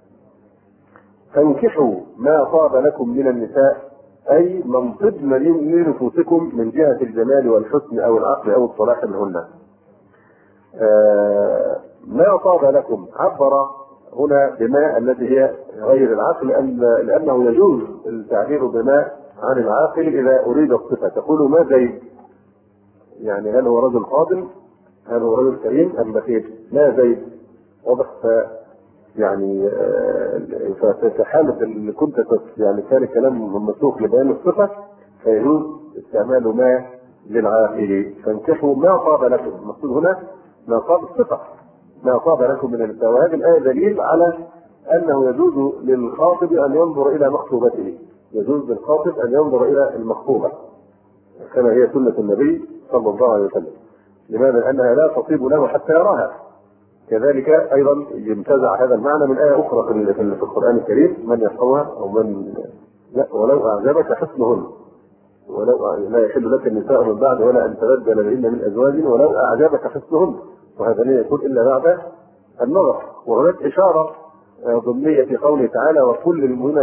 فانكحوا ما طاب لكم من النساء اي من طبن لنفوسكم من جهة الجمال والحسن او العقل او الصلاح منهن. ما طاب لكم عبر هنا بما الذي هي غير العقل، لأنه يجوز التعبير بما عن العاقل إذا أريد الصفة. تقول ما زيد، يعني هل هو رجل فاضل؟ هل هو رجل كريم أم بخيل؟ ما زيد. واضح؟ يعني في حالة اللي كنت يعني كان كلام مسوق لبيان الصفة فيجوز استعمال ما للعاقل. فانكحوا ما طاب لكم، المقصود هنا ما طاب الصفة، ما طاب لكم من النساء. وهذه الآية دليل على أنه يجوز للخاطب أن ينظر إلى مخطوبته، يجوز للخاطب أن ينظر إلى المخطوبة كما هي سنة النبي صلى الله عليه وسلم. لماذا؟ لأنها لا تطيب له حتى يراها. كذلك أيضا ينتزع هذا المعنى من آية أخرى في القرآن الكريم: من يحفظها أو من لا ولو أعجبك حسنهن، ولو لا يحل لك النساء من بعد ولا أن تبدل بهن من أزواج ولو أعجبك حسنهن، وهذا لا يكون إلا بعد النظر. وهناك إشارة ضمنية في قوله تعالى: وكل المؤمنين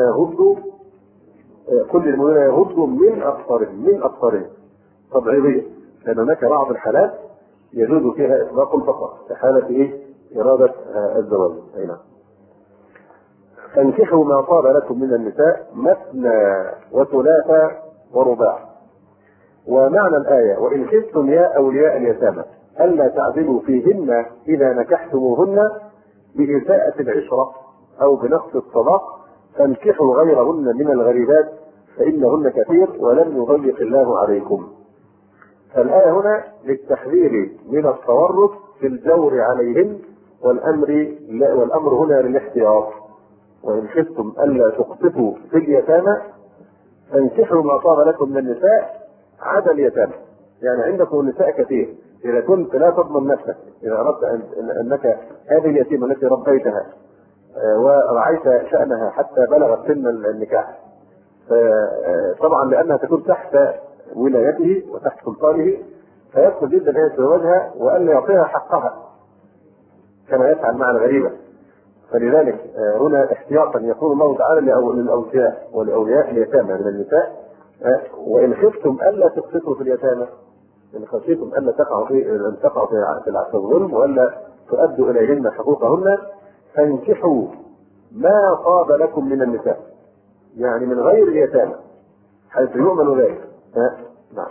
يغضوا من أبصارهم تبعيضية، لأن هناك بعض الحالات يجوز فيها إطلاق البصر كحالة إرادة الزواج. أي نعم. فانكحوا ما طاب لكم من النساء مثنى وثلاث ورباع. ومعنى الآية: وإن خفتم يا أولياء اليتامى ألا تعدلوا فيهن إذا نكحتموهن بإساءة العشرة أو بنقص الصداق فانكحوا غيرهن من الغريبات فإنهن كثير ولن يضيق الله عليكم. فالآية هنا للتحذير من التورط في الجور عليهن، والأمر هنا للاحتياط. وإن خفتم ألا تقسطوا في اليتامى فانكحوا ما طاب لكم من النساء عدا اليتامى. يعني عندكم النساء كثير، إذا كنت لا تضمن نفسك، إذا أردت أنك هذه اليتيمة التي ربيتها ورعيت شأنها حتى بلغت سن النكاح، طبعا لأنها تكون تحت ولايته وتحت سلطانه، فيصعب جدا أن يتزوجها وأن يعطيها حقها كما يفعل مع الغريبة. فلذلك هنا احتياطا يقول الله تعالى للأوصياء والأولياء اليتامى من النساء: وإن خفتم ألا تقسطوا في اليتامى، إن خشيتم ألا تقعوا في الظلم وألا تؤدوا إليهن حقوقهن فانكحوا ما طاب لكم من النساء، يعني من غير اليتامى حيث يؤمن ذلك. نعم.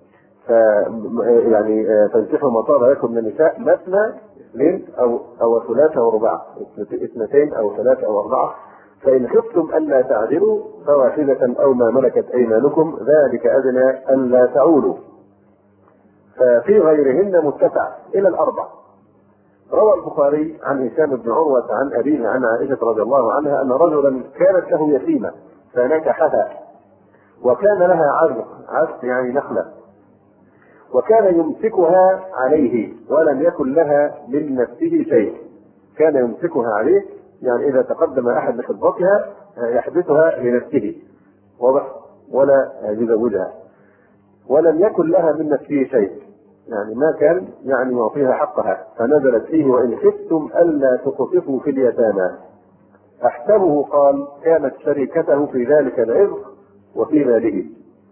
يعني فانكحوا ما طاب لكم من النساء مثنى، اثنين أو ثلاثة ورباع، اثنتين أو ثلاثة أو أربعة، فإن خفتم ألا تعدلوا فواحدة أو ما ملكت أيمانكم ذلك أدنى ألا تعولوا. ففي غيرهن متسع إلى الأربع. روى البخاري عن هشام بن عروة عن أبيه عن عائشة رضي الله عنها أن رجلا كانت له يتيمة فنكحها، وكان لها عزق يعني نخلة، وكان يمسكها عليه ولم يكن لها من نفسه شيء. كان يمسكها عليه، يعني إذا تقدم أحد لخطبتها يحدثها لنفسه ولا يزوجها، ولم يكن لها من نفسه شيء، يعني ما كان يعني يعطيها حقها. فنزلت فيه: وإن خفتم ألا تقسطوا في اليتامى. أحسبه قال: كانت شريكته في ذلك العرض وفي ماله.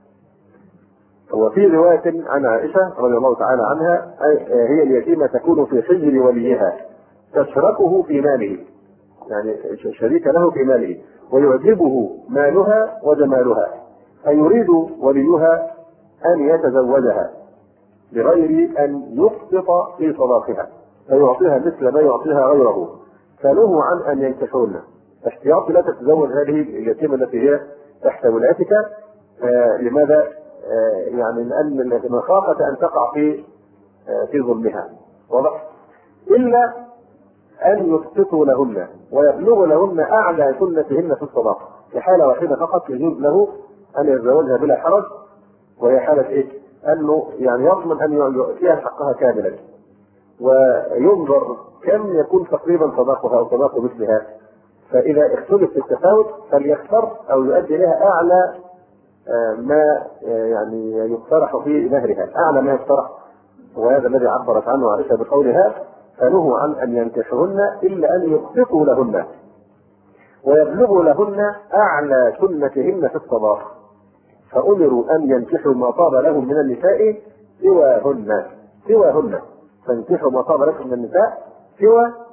وفي رواية عن عائشة رضي الله تعالى عنها: هي اليتيمة تكون في حجر وليها تشركه في ماله، يعني شريك له في ماله، ويعجبه مالها وجمالها، فيريد وليها أن يتزوجها بغير أن يقسط في صداقها فيعطيها مثل ما يعطيها غيره، فله عن أن ينكحون. احتياط لا تتزوج هذه اليتيمة التي هي تحت ولايتك. لماذا؟ يعني لأن مخافة أن تقع في ظلمها، واضح؟ إلا أن يقسطوا لهن ويبلغوا لهن أعلى سنتهن في الصداقة. في حالة واحدة فقط يجوز له أن يتزوجها بلا حرج، وهي حالة أنه يعني يضمن أن يعطيها حقها كاملا، وينظر كم يكون تقريبا صداقها أو صداق مثلها، فإذا اختلف في التفاوت فليختار أو يؤدي لها أعلى ما يعني يقترح في مهرها، أعلى ما يقترح. وهذا الذي عبرت عنه عائشة بقولها: فنهوا عن أن ينكحهن إلا أن يقسطوا لهن ويبلغوا لهن أعلى سنتهن في الصداق، فأمروا أن ينكحوا ما طاب لهم من النساء سواهن. فانكحوا ما طاب لكم من النساء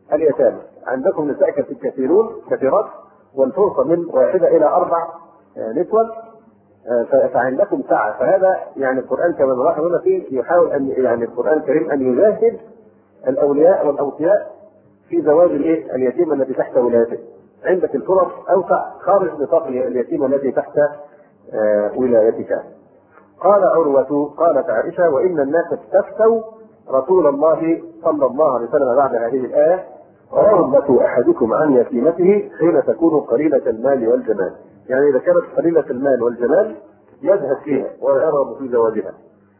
اليتامى. عندكم نساء كثيرات، والفرصة من 1 إلى 4 نسوة، فعندكم سعة. فهذا يعني القرآن كما نلاحظ هنا فيه يحاول أن يعني القرآن الكريم أن يجاهد الأولياء والأوصياء في زواج اليتيمة التي تحت ولايته. عندك الفرص أوسع خارج نطاق اليتيمة التي تحت ولايتك. قال عروة قالت عائشة: وإن الناس استفتوا رسول الله صلى الله عليه وسلم بعد هذه الآية: رغبة أحدكم عن يتيمته حين تكون قليلة المال والجمال. يعني إذا كانت قليلة المال والجمال يزهد فيها ويرغب في زواجها،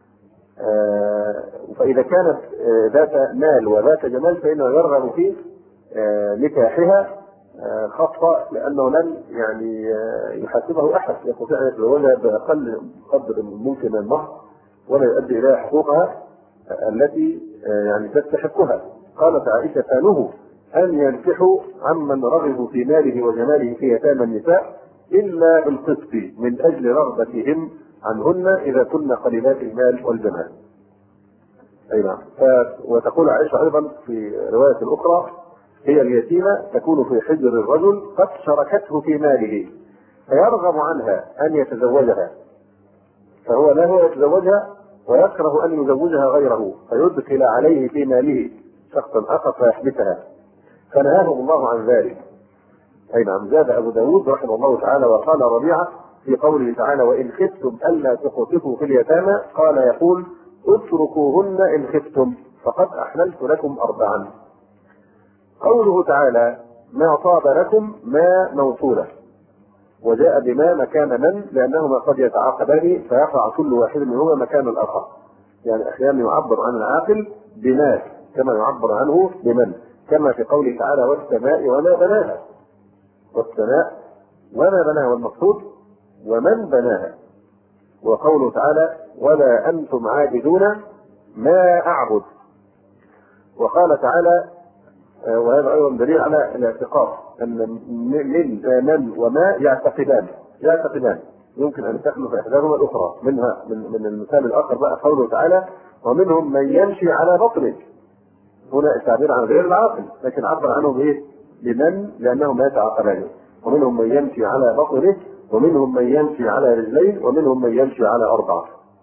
فإذا كانت ذات مال وذات جمال فإنه يرغب في نكاحها، خاصة لأنه لن يعني يحاسبه أحد، يستطيع أن يتزوجها بأقل قدر ممكن من المهر ولا يؤدي إليها حقوقها التي يعني تستحقها. قالت عائشة: كانوا أن ينكحوا عمن رغبوا في ماله وجماله في يتامى النساء إلا بالقسط من أجل رغبتهم عنهن إذا كن قليلات المال والجمال. أي نعم. وتقول عائشة أيضا في رواية أخرى: هي اليتيمة تكون في حجر الرجل قد شركته في ماله فيرغب عنها أن يتزوجها، فهو لا هو يتزوجها ويكره أن يزوجها غيره فيدخل عليه في ماله شخصا آخر فيحبسها، فنهاهم الله عن ذلك. أي نعم. زاد أبو داود رحمه الله تعالى وقال ربيعة في قوله تعالى: وإن خفتم ألا تقسطوا في اليتامى، قال يقول: اتركوهن إن خفتم فقد أحللت لكم 4. قوله تعالى: ما طاب لكم ما موصولة، وجاء بما مكان من لأنهما قد يتعاقبان فيقع كل واحد منهما مكان الآخر. يعني أحيانا يعبر عن العاقل بما كما يعبر عنه بمن، كما في قوله تعالى: والسماء وما بناها. والسماء وما بناها، والمقصود ومن بناها. وقوله تعالى: ولا أنتم عابدون ما أعبد. وقال تعالى، وهذا أيضا دليل على الاعتقاد، أن من وما يعتقدان يمكن أن تخلف إحداهما الأخرى. منها من المثال الآخر بقى قوله تعالى: ومنهم من يمشي على بطنه. هنا التعبير عن غير العاقل، لكن عبر عنه بإيه؟ بمن، لأنهم لا يتعاقلان. ومنهم من يمشي على بطنه، ومنهم من يمشي على رجلين، ومنهم من يمشي على 4.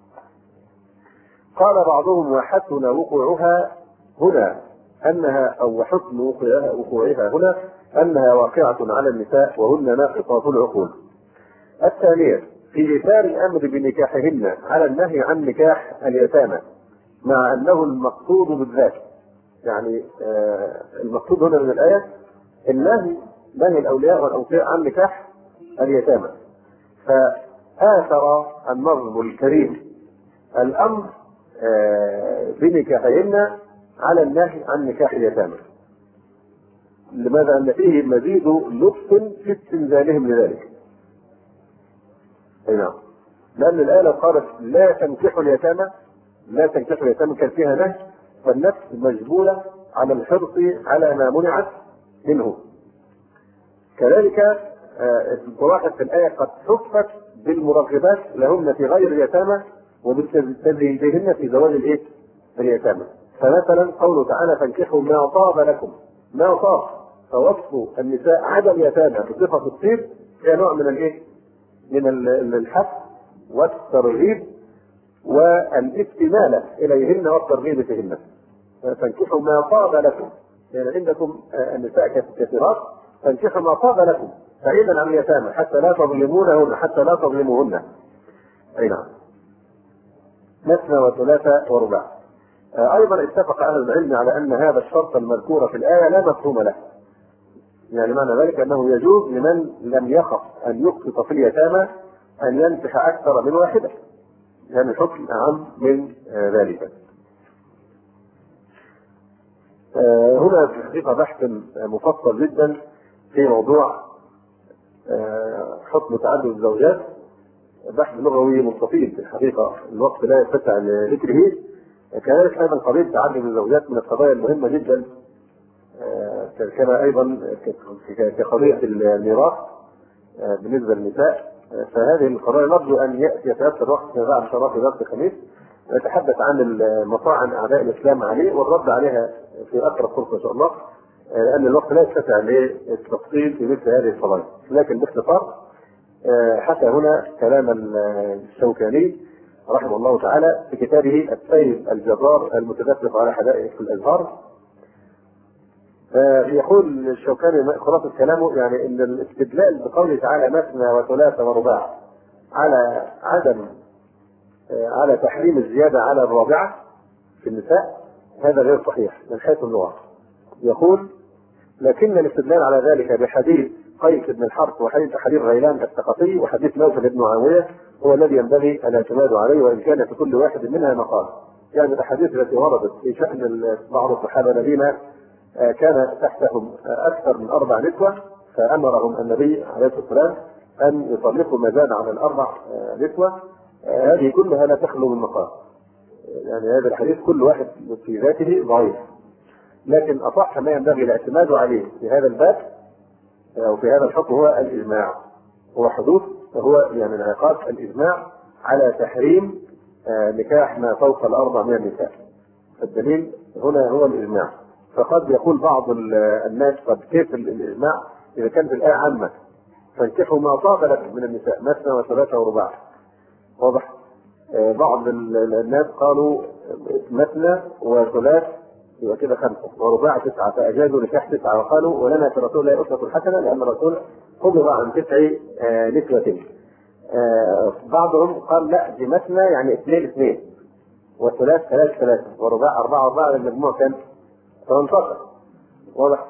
قال بعضهم: وحسن وقوعها هنا أنها، أو وحسن وقوعها هنا أنها واقعة على النساء وهن ناقصات العقول. الثانية في إثار الأمر بنكاحهن على النهي عن نكاح اليتامى، مع أنه المقصود بالذات. يعني المقصود هنا من الآية النهي الأولياء والأوصياء عن نكاح اليتامى، فآثر النظم الكريم الأمر بنكاحهن على النهي عن نكاح اليتامى. لماذا؟ أن فيه مزيد لطف في استنزالهم لذلك. أي نعم. لأن الآية لو قالت لا تنكحوا اليتامى كان فيها نهي، فالنفس مجبولة على الحرص على ما منعت منه. كذلك تلاحظ في الآية قد حفت بالمرغبات لهن في غير اليتامى وبالتزيينهن في زواج اليتامى. فمثلا قوله تعالى: فانكحوا ما طاب لكم. ما طاب، فوصف النساء عدم يتامى بصفة الطيب هي نوع من الحث والترغيب والاستمالة إليهن والترغيب فيهن. فانكحوا ما طاب لكم، يعني عندكم النساء كثيرات، فانكحوا ما طاب لكم بعيدا عن اليتامى حتى لا تظلموهن. أي نعم. مثنى وثلاثة ورباع. أيضا اتفق أهل العلم على أن هذا الشرط المذكور في الآية لا مفهوم له. يعني معنى ذلك أنه يجوز لمن لم يخف أن يقسط في اليتامى أن ينكح أكثر من واحدة، يعني الحكم أعم من ذلك. هنا في الحقيقة بحث مفصل جدا في موضوع حكم تعدد الزوجات، بحث لغوي مستفيض في الحقيقة، الوقت لا يتسع لذكره. كذلك أيضا قضية تعدد الزوجات من القضايا المهمة جدا، كما أيضا كقضية الميراث بالنسبة للنساء. فهذه القضايا نرجو أن يتيسر الوقت بعد شرف درس الخميس نتحدث عن مطاعن أعداء الإسلام عليه والرد عليها في أقرب فرصة إن شاء الله. لأن الوقت لا يتسع للتفصيل في مثل هذه القضايا، لكن باختصار حكى هنا كلام الشوكاني رحمه الله تعالى في كتابه السيد الجبار المتدفق على حدائق الأزهار. يقول الشوكاني خلاصة كلامه يعني ان الاستدلال بقوله تعالى مثنى وثلاث ورباع على تحريم الزيادة على الرابعة في النساء هذا غير صحيح من حيث اللغة. يقول لكن الاستدلال على ذلك بحديث قيس بن الحرث وحديث غيلان الثقفي وحديث نوفل بن معاوية هو الذي ينبغي الاعتماد عليه، وان كان في كل واحد منها مقال. يعني الاحاديث التي وردت في شأن بعض الصحابة الذين كان تحتهم اكثر من 4 نسوة فامرهم النبي عليه الصلاة والسلام ان يطلقوا ما زاد عن 4 نسوة، هذه كلها لا تخلو من مقال. يعني هذا الحديث كل واحد في ذاته ضعيف، لكن اصح ما ينبغي الاعتماد عليه في هذا الباب او في هذا الحكم هو الاجماع، هو حدوث هو يعني انعقاد الاجماع على تحريم نكاح ما فوق 4 من النساء. الدليل هنا هو الاجماع. فقد يقول بعض الناس قد كيف الاجماع اذا كانت الايه عامه فانكحوا ما طاب لكم من النساء مثنى وثلاث ورباع. واضح؟ بعض الناس قالوا مثنى وثلاث يبقى كده 5 ورباع 9 فاجازوا نكاح 9 وقالوا ولنا في رسول الله اسوة حسنه لان الرسول قبض عن 9 نسوة. بعضهم قال لا دي مثنى يعني 2 وثلاث 3 ورباع 4 المجموع كان 18. واضح؟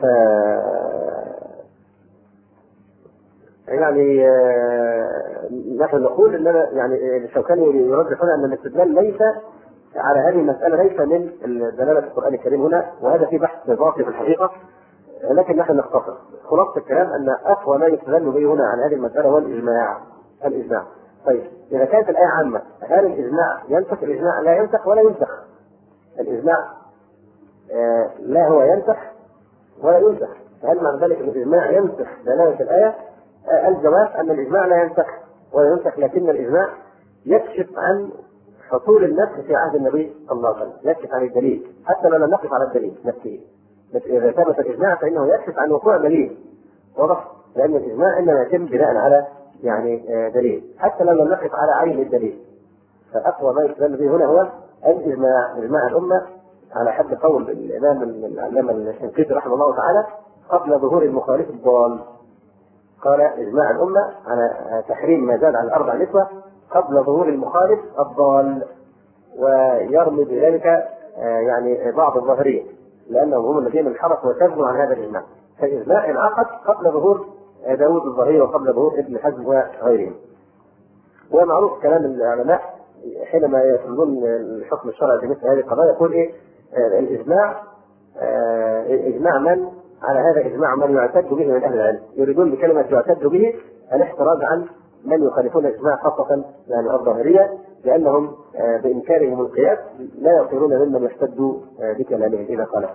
يعني نحن نقول ان يعني الشوكاني يرجح هنا ان الاستدلال ليس على هذه المسألة ليس من دلالة القرآن الكريم هنا، وهذا في بحث ذاتي في الحقيقة، لكن نحن نختصر. خلاصة الكلام أن أقوى ما يستدل به هنا على هذه المسألة هو الإجماع. طيب إذا كانت الآية عامة هل الإجماع ينسخ؟ الإجماع لا ينسخ ولا ينسخ. الإجماع لا هو ينسخ ولا ينسخ. هل معنى ذلك الإجماع ينسخ دلالة الآية؟ الجواب أن الإجماع لا ينسخ ولا ينسخ، لكن الإجماع يكشف عن حصول النسخ في عهد النبي صلى الله عليه وسلم، يكشف عن الدليل حتى لو لم نقف على الدليل نفسه. إذا ثبت الإجماع فإنه يكشف عن وقوع دليل. واضح؟ لأن الإجماع إنما يتم بناء على يعني دليل حتى لو لم نقف على عين الدليل. فأقوى ما يستدل به هنا هو الإجماع، إجماع الأمة على حد قول الإمام العلامة الشنقيطي رحمه الله تعالى قبل ظهور المخالف الضال. قال إجماع الأمة على تحريم ما زاد عن 4 نسوة قبل ظهور المخالف الضال، ويرمي بذلك يعني بعض الظاهرية لأنهم هم الذين انحرفوا وكذبوا عن هذا الإجماع. فالإجماع انعقد قبل ظهور داود الظاهري وقبل ظهور ابن حزم وغيرهم. ومعروف كلام العلماء حينما يفرضون الحكم الشرعي في مثل هذه القضايا يقول إيه الإجماع إجماع من على هذا إجماع من يعتد به من أهل العلم. يريدون بكلمة يعتد به الاحتراز عن من يخالفون الإجماع خاصة يعني الظاهرية، لأنهم بإنكارهم القياس لا يصيرون ممن يحتج بكلامهم إذا قاله.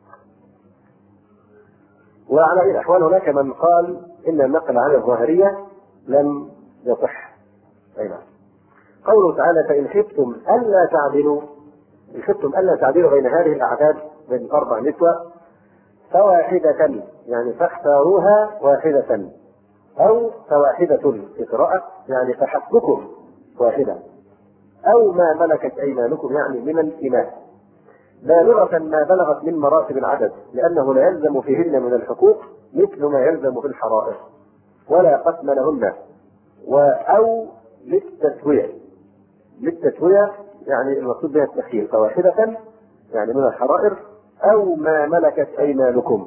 وعلى أي الأحوال هناك من قال إن النقل عن الظاهرية لم يصح. أيضا قوله تعالى فإن خفتم ألا تعدلوا بين هذه الأعداد من 4 نسوة فواحدة، يعني فاختاروها واحدة، أو فواحدة في قراءة يعني فحسبكم واحدة، أو ما ملكت أيمانكم يعني من الإماء بالغة ما بلغت من مراتب العدد، لأنه لا يلزم فيهن من الحقوق مثل ما يلزم في الحرائر ولا قسم لهن، أو للتسوية يعني المقصود بها التخيير، فواحدة يعني من الحرائر أو ما ملكت أيمانكم.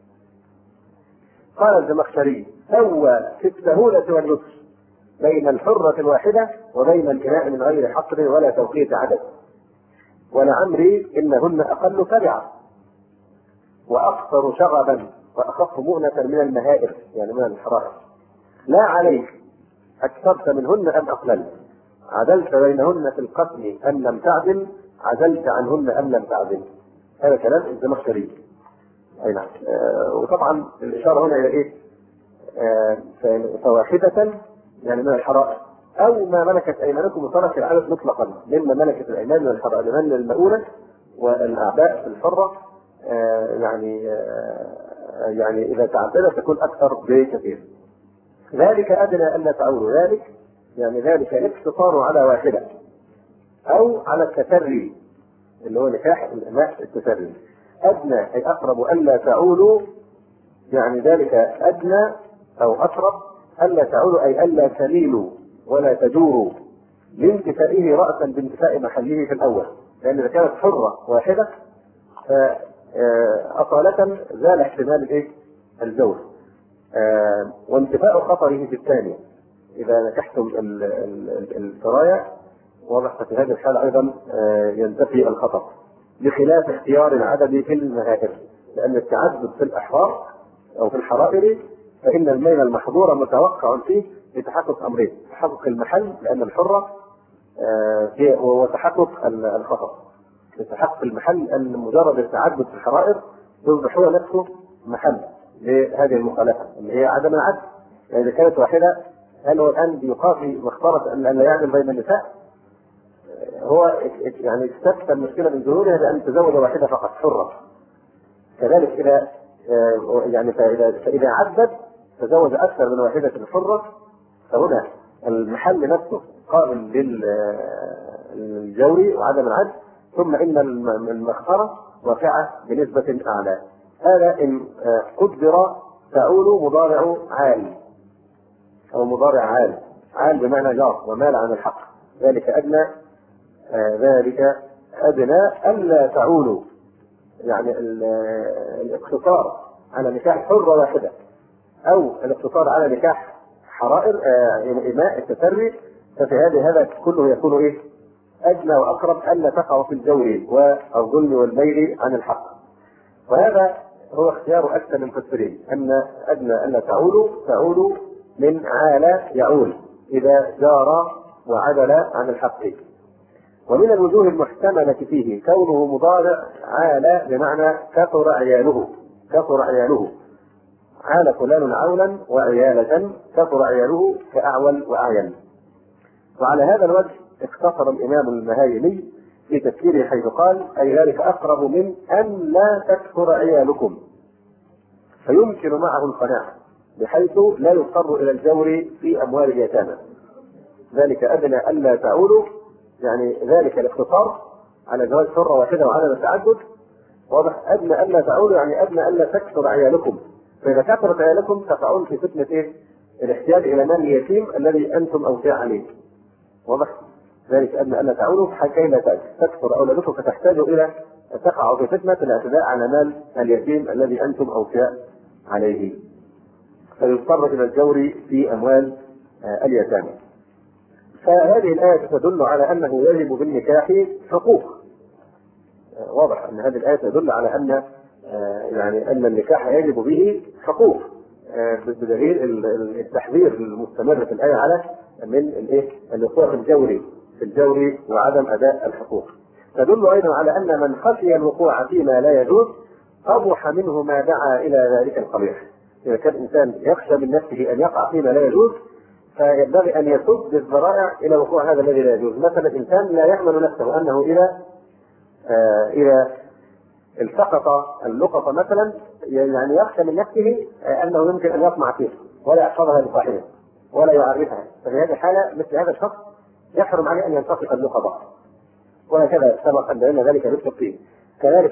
قال الزمخشري سوى في السهولة واليسر بين الحرة الواحدة وبين الإماء من غير حصر ولا توقيت عدد، ولعمري إنهن أقل تبعا وأكثر شغبا وأخف مؤنة من المهائر يعني من الحرائر. لا عليك أكثرت منهن أم أقللت، عدلت بينهن في القتل أم لم تعدل، عدلت عنهن أم لم تعدل. هذا كلام الزمخشري. أي نعم. وطبعا الإشارة هنا إلى إيه؟ فواحدة يعني من الحرائر أو ما ملكت أيمانكم، وترك العدد مطلقا مما ملكت الأيمان من الحرائر، لأن المؤونة والأعباء في الحرة يعني إذا تعددت تكون أكثر بكثير. ذلك أدنى ألا تعولوا، ذلك يعني ذلك الاقتصار على واحدة أو على التسري اللي هو نكاح الإماء التسري. أدنى أي أقرب ألا تعولوا، يعني ذلك أدنى أو أقرب ألا تعولوا أي ألا تميلوا ولا تجوروا لانتفائه رأسا بانتفاء محله في الأول، لأن إذا كانت حرة واحدة أصالة زال احتمال الجور، وانتفاء خطره في الثاني إذا نكحتم السرايا واضح في هذه الحالة أيضا ينتفي الخطر، بخلاف اختيار العدد في المهاجر، لأن التعدد في الأحرار أو في الحرائر فإن الميل المحظور متوقع فيه لتحقق أمرين: تحقق المحل لأن الحرة وتحقق الخطر. لتحقق المحل أن مجرد التعدد في الحرائر يصبح هو نفسه محل لهذه المخالفة اللي هي عدم العدل. يعني إذا كانت واحدة، هل هو الآن بيقاضي مختارة أن لا يعدل بين النساء؟ هو يعني استفتى المشكلة من ظهورها بأن تزوج واحدة فقط حرة. كذلك إذا يعني فإذا عدد تزوج أكثر من واحدة حرة، فهنا المحل نفسه قائم للجور وعدم العدل، ثم إن المخطرة واقعة بنسبة أعلى. هذا إن قدر تعول مضارع عال أو مضارع عال بمعنى جار ومال عن الحق. ذلك أدنى ألا تعولوا، يعني الاقتصار على نكاح حرة واحدة أو الاقتصار على نكاح حرائر إماء التسري، ففي هذا كله يكون أدنى وأقرب ألا تقع في الجور والظلم والميل عن الحق. وهذا هو اختيار أكثر المفسرين، أن أدنى ألا تعولوا من عال يعول إذا جار وعدل عن الحق. ومن الوجوه المحتملة فيه كونه مضارع عال بمعنى كثر عياله، عال فلان عولا وعيالة، كثر عياله كأعول وأعين. وعلى هذا الوجه اختصر الإمام المهايمي في تفسيره حيث قال: أي ذلك أقرب من أن لا تكثر عيالكم، فيمكن معه القناعة بحيث لا يضطر إلى الجور في أموال اليتامى. ذلك أدنى ألا تعولوا، يعني ذلك الاقتصار على زواج حرة واحدة وعدم التعدد. واضح؟ أدنى ألا تعولوا يعني أدنى ألا تكثر عيالكم، فإذا كثرت عيالكم تقعون في فتنة الاحتياج إلى مال اليتيم الذي أنتم أوسع عليه. واضح؟ ذلك أدنى ألا تعولوا حتى لا تكثر أولادكم فتحتاجوا إلى تقع في فتنة الاعتداء على مال اليتيم الذي أنتم أوسع عليه، فيضطر إلى الجور في أموال اليتامى. فهذه الآية تدل على أنه يجب بالنكاح حقوق. واضح أن هذه الآية تدل على أن يعني أن النكاح يجب به حقوق، بدليل التحذير المستمر في الآية على من الوقوع في الجور وعدم أداء الحقوق. تدل أيضا على أن من خشي الوقوع فيما لا يجوز قبح منه ما دعا إلى ذلك القبيح. إذا كان الإنسان يخشى من نفسه أن يقع فيما لا يجوز فينبغي أن يسد الذرائع إلى وقوع هذا الذي لا يجوز. مثلا الإنسان لا يحمل نفسه أنه إذا التقط اللقطة مثلا، يعني يخشى من نفسه أنه يمكن أن يطمع فيه ولا يحفظها لصاحبه ولا يعرفها، ففي هذه الحالة مثل هذا الشخص يحرم عليه أن يلتقط اللقطة، وهكذا سبق أن بينا ذلك بالتفصيل. كذلك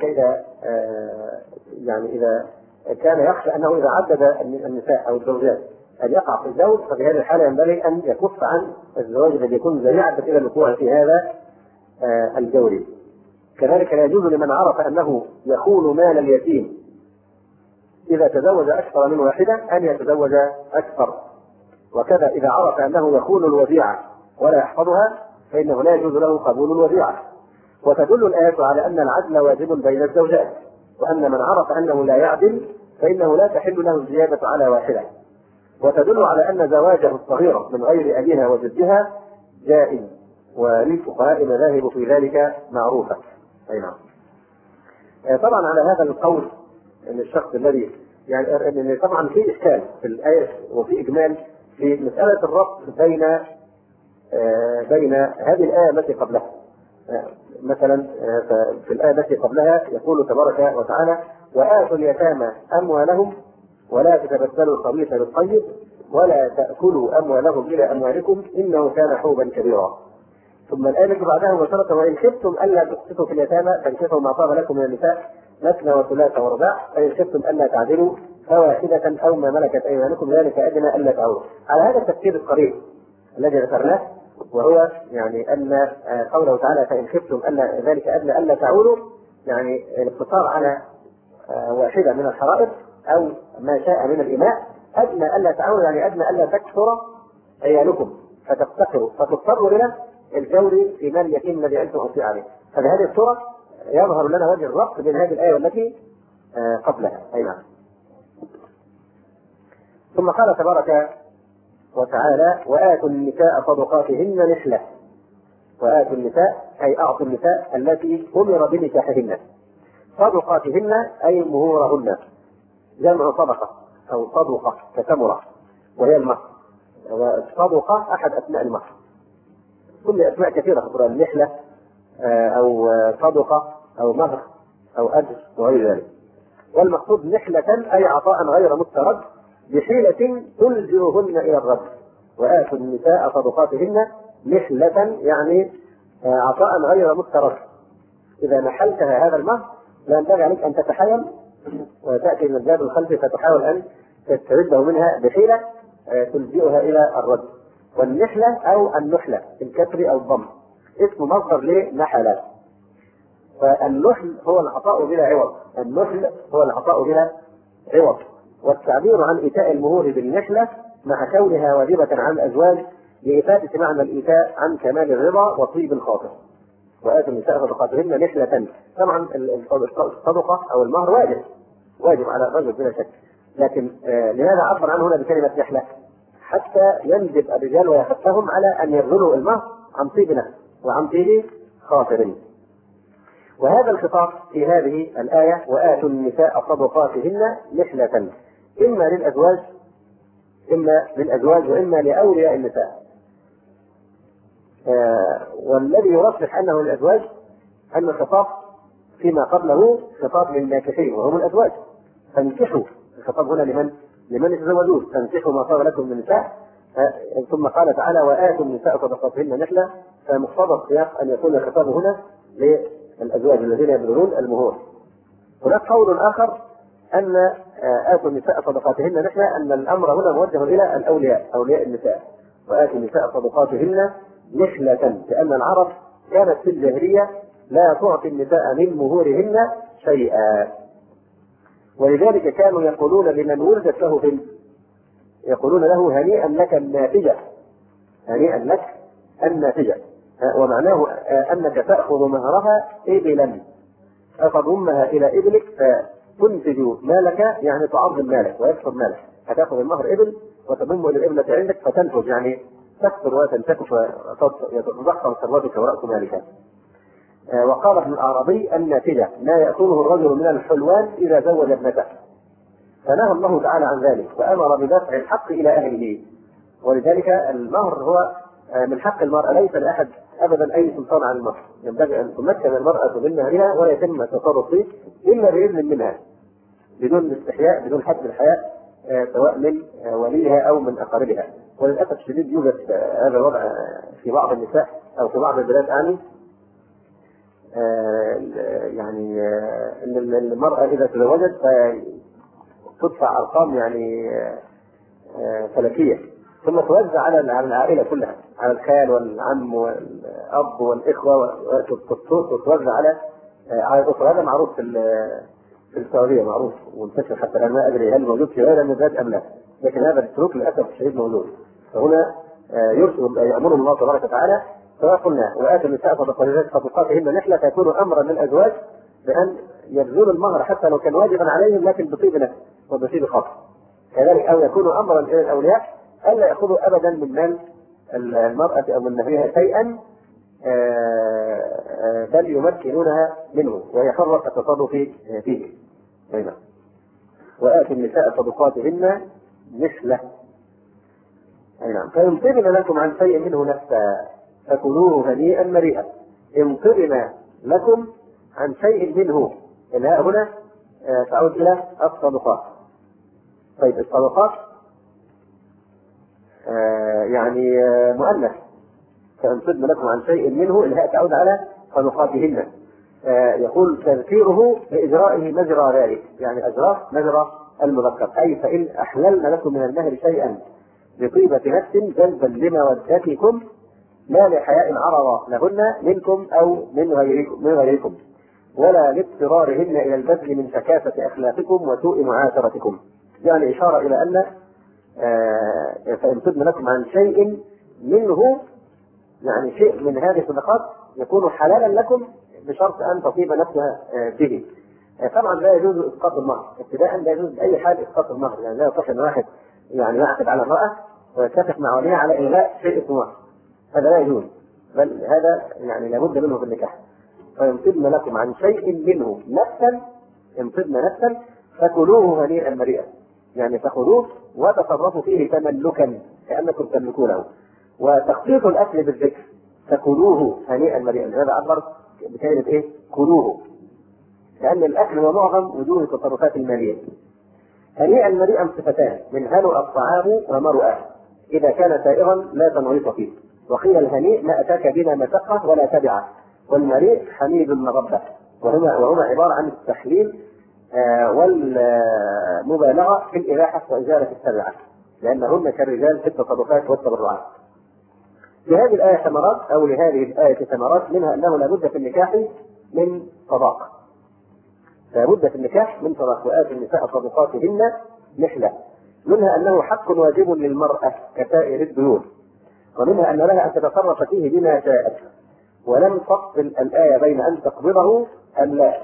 إذا كان يخشى أنه إذا عدد النساء أو الزوجات أن يقع في الزوج، ففي هذه الحالة ينبغي أن يكف عن الزواج الذي يكون ذريعة إلى الوقوع في هذا الجور. كذلك لا يجوز لمن عرف أنه يخون مال اليتيم إذا تزوج أكثر من واحدة أن يتزوج أكثر، وكذا إذا عرف أنه يخون الوديعة ولا يحفظها فإنه لا يجوز له قبول الوديعة. وتدل الآية على أن العدل واجب بين الزوجات، وأن من عرف أنه لا يعدل فإنه لا تحل له الزيادة على واحدة. وتدل على أن زواجه الصغيرة من غير أبيها وجدها جائز، وللفقهاء مذاهب في ذلك معروفة. أي نعم. طبعا على هذا القول أن الشخص الذي يعني طبعا في إشكال في الآية وفي إجمال في مسألة الربط بين هذه الآية التي قبلها، مثلا في الآية التي قبلها يقول تبارك وتعالى: وآتوا اليتامى أموالهم ولا تتبدلوا الخبيث بالطيب ولا تأكلوا أموالهم إلى أموالكم إنه كان حوبا كبيرا. ثم الآية التي بعدها مباشرة: وإن خفتم ألا تقسطوا في اليتامى فانكحوا ما طاب لكم من النساء مثنى وثلاث ورباع فإن خفتم ألا تعدلوا فواحدة أو ما ملكت أيمانكم ذلك أدنى ألا تعولوا. على هذا التفسير القريب الذي ذكرناه، وهو يعني أن قوله تعالى: فإن خفتم ألا ذلك أدنى ألا تعولوا، يعني الاقتصار على واحدة من الحرائر أو ما شاء من الإماء. أدنى ألا تعولوا يعني أدنى ألا تكثر عيالكم فتضطروا إلى الجور في مال اليتيم الذي أنتم أوصي عليه. فبهذه الصورة يظهر لنا وجه الربط بين هذه الآية والتي قبلها. أي نعم. ثم قال تبارك وتعالى: وآتوا النساء صدقاتهن نحلة. وآتوا النساء أي أعطوا النساء التي أمر بنكاحهن صدقاتهن أي مهورهن، جمع صدقة أو صدقة كثمرة وهي المهر. والصدقة أحد أسماء المهر، كل أسماء كثيرة في القرآن: نحلة أو صدقة أو مهر أو أجر وغير ذلك. والمقصود نحلة أي عطاء غير مسترد بحيلة تلجئهن إلى الرد. وآتوا النساء صدقاتهن نحلة يعني عطاء غير مسترد. إذا نحلتها هذا المهر لا ينبغي عليك أن تتحايل وتأتي من الباب الخلفي فتحاول أن تسترده منها بحيلة تلجئها إلى الرد. والنحلة أو النحلة بالكسر أو الضم اسم مصدر لنحلة. فالنحل هو العطاء بلا عوض، النحل هو العطاء بلا عوض. والتعبير عن إيتاء المهور بالنحلة مع كونها واجبة على الأزواج لإفادة معنى الإيتاء عن كمال الرضا وطيب الخاطر. وآتوا النساء صدقاتهن نحلة. طبعا الصدقة أو المهر واجب على الرجل بلا شك، لكن لماذا عبر عنه هنا بكلمة نحلة؟ حتى ينجب الرجال ويحثهم على أن يبذلوا المهر عن طيب نفس وعن طيب خاطر. وهذا الخطاب في هذه الآية: وآتوا النساء صدقاتهن نحلة، إما للأزواج وإما لأولياء النساء. والذي يرشح أنه للأزواج أن الخطاب فيما قبله خطاب للناكحين وهم الأزواج، فانكحوا. الخطاب هنا لمن يتزوجون: فانكحوا ما طاب لكم من النساء. ثم قال تعالى: وآتوا النساء صدقاتهن نحلة، فمقتضى السياق أن يكون الخطاب هنا للأزواج الذين يبذلون المهور. هناك قول آخر أن آتوا النساء صدقاتهن نحلة، أن الأمر هنا موجه إلى الأولياء، أولياء النساء. وآتوا النساء صدقاتهن نحلة، لأن العرب كانت في الجاهلية لا تعطي النساء من مهورهن شيئا، ولذلك كانوا يقولون لمن ولدت له بنت يقولون له: هنيئا لك الناتجة، هنيئا لك الناتجة. ومعناه أنك تأخذ مهرها إبلا، فتضمها إلى إبلك فتنتج مالك، يعني تعظم مالك ويكثر مالك. هتأخذ المهر إبل وتضم إلى الإبلة عندك فتنتج، يعني تكثر وتنتكف وتضخم ثروتك ورأس مالك. وقال ابن الأعرابي: الناتجة ما يأكله الرجل من الحلوان إذا زوج ابنته. فنهى الله تعالى عن ذلك وأمر بدفع الحق إلى أهله. ولذلك المهر هو من حق المرأة، ليس لأحد أبدا أي سلطان على المهر. ينبغي أن تمكن المرأة من مهرها ولا يتم التصرف فيه إلا بإذن منها، بدون استحياء، بدون حد الحياء، سواء من وليها أو من أقاربها. وللأسف الشديد يوجد هذا الوضع في بعض النساء أو في بعض البلاد. يعني أن المرأة إذا تزوجت تدفع أرقام يعني فلكية، ثم توزع على العائلة كلها، على الخال والعم والأب والإخوة، وتوزع على الأسرة. هذا معروف في السعودية، معروف ومنتشر حتى الآن. ما أدري هل موجود في غير الناس أم لا، لكن هذا السلوك للأسف الشديد موجود. فهنا يأمر الله تبارك وتعالى كما قلنا: وآتوا النساء صدقاتهن نحلة، فيكون أمرا للأزواج بأن يبذلوا المهر حتى لو كان واجبا عليهم لكن بطيب نفس وبطيب خاطر. كذلك أو يكون أمرا إلى الأولياء ألا يأخذوا أبدا من مال المرأة أو من نهرها شيئا، بل يمكنونها منه وهي حرة التصرف فيه. أيضا وآتوا النساء صدقاتهن نحلة. أي نعم. فإن طبن لكم عن شيء منه نفسا فكلوه هنيئا مريئا. إن طبن لكم عن شيء منه. الهاء هنا تعود إلى الصدقات. طيب الصدقات يعني مؤنث، فإن طبن لكم عن شيء منه الهاء تعود على صدقاتهن. يقول تذكيره بإجرائه مجرى ذلك، يعني أجراه مجرى المذكر، أي فإن أحللن لكم من المهر شيئا بطيبة نفس جلبا لمودتكم لا لحياء عرض لهن منكم أو من غيركم ولا لاضطرارهن إلى البذل من شكافة أخلاقكم وسوء معاشرتكم. يعني إشارة إلى أن فإن طبن لكم عن شيء منه، يعني شيء من هذه الصدقات يكون حلالا لكم بشرط أن تطيب نفسها به. طبعا لا يجوز إسقاط المهر ابتداء، لا يجوز أي حال إسقاط المهر، يعني لا يصح أن واحد يعني يعقد على امرأة ويتفق مع وليها على إلغاء شيء اسمه مهر، هذا لا يجوز، بل هذا يعني لابد منه في النكاح. فإن طبن لكم عن شيء منه نفسا، إن طبن نفسا فكلوه هنيئا مريئا، يعني فخذوه وتصرفوا فيه تملكا كأنكم تملكونه. وتخصيص الأكل بالذكر فكلوه هنيئا مريئا، هذا عبر بكلمة إيه؟ كلوه، لأن الأكل هو معظم وجوه التصرفات المالية. هنيئا مريئا صفتان، من هنؤ الطعام ومرؤه، إذا كان سائغا لا تنغيط فيه. وقيل الهنيء ما أتاك بنا مشقة ولا تبعه، والمريء حميد المغبة، وهما عبارة عن التحليل والمبالغة في الإباحة وإزالة التبعة، لأنهن كالرجال في التصرفات والتبرعات. لهذه الآية ثمرات، أو لهذه الآية ثمرات، منها أنه لابد في النكاح من صداق، لابد في النكاح من صداق، وآتوا النساء صدقاتهن نحلة. منها أنه حق واجب للمرأة كسائر الديون، ومنها أن لها أن تتصرف فيه بما شاءت، ولم تفصل الآية بين أن تقبضه أم لا.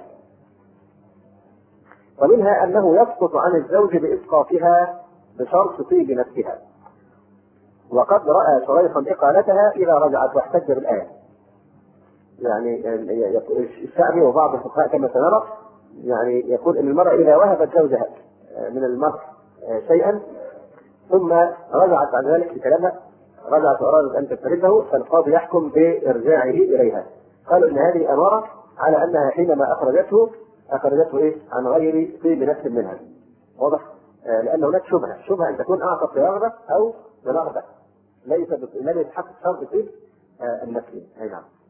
ومنها أنه يسقط عن الزوج بإسقاطها بشرط طيب نفسها، وقد رأى شريحا إقالتها إذا رجعت واحتج بالآية. يعني الشعبي وبعض الفقهاء كما سنرى يعني يقول إن المرأة إذا وهبت زوجها من المهر شيئا ثم رجعت عن ذلك بكلامها، رجعت وأرادت أن تسترده، فالقاضي يحكم بإرجاعه إليها. قالوا إن هذه أمارة على أنها حينما أخرجته إيه؟ عن غير طيب نفس منها. واضح؟ لأن هناك شبهة أن تكون أعطت برغبة أو برغبة، ليس يتحقق شرط طيب النفس. أي نعم.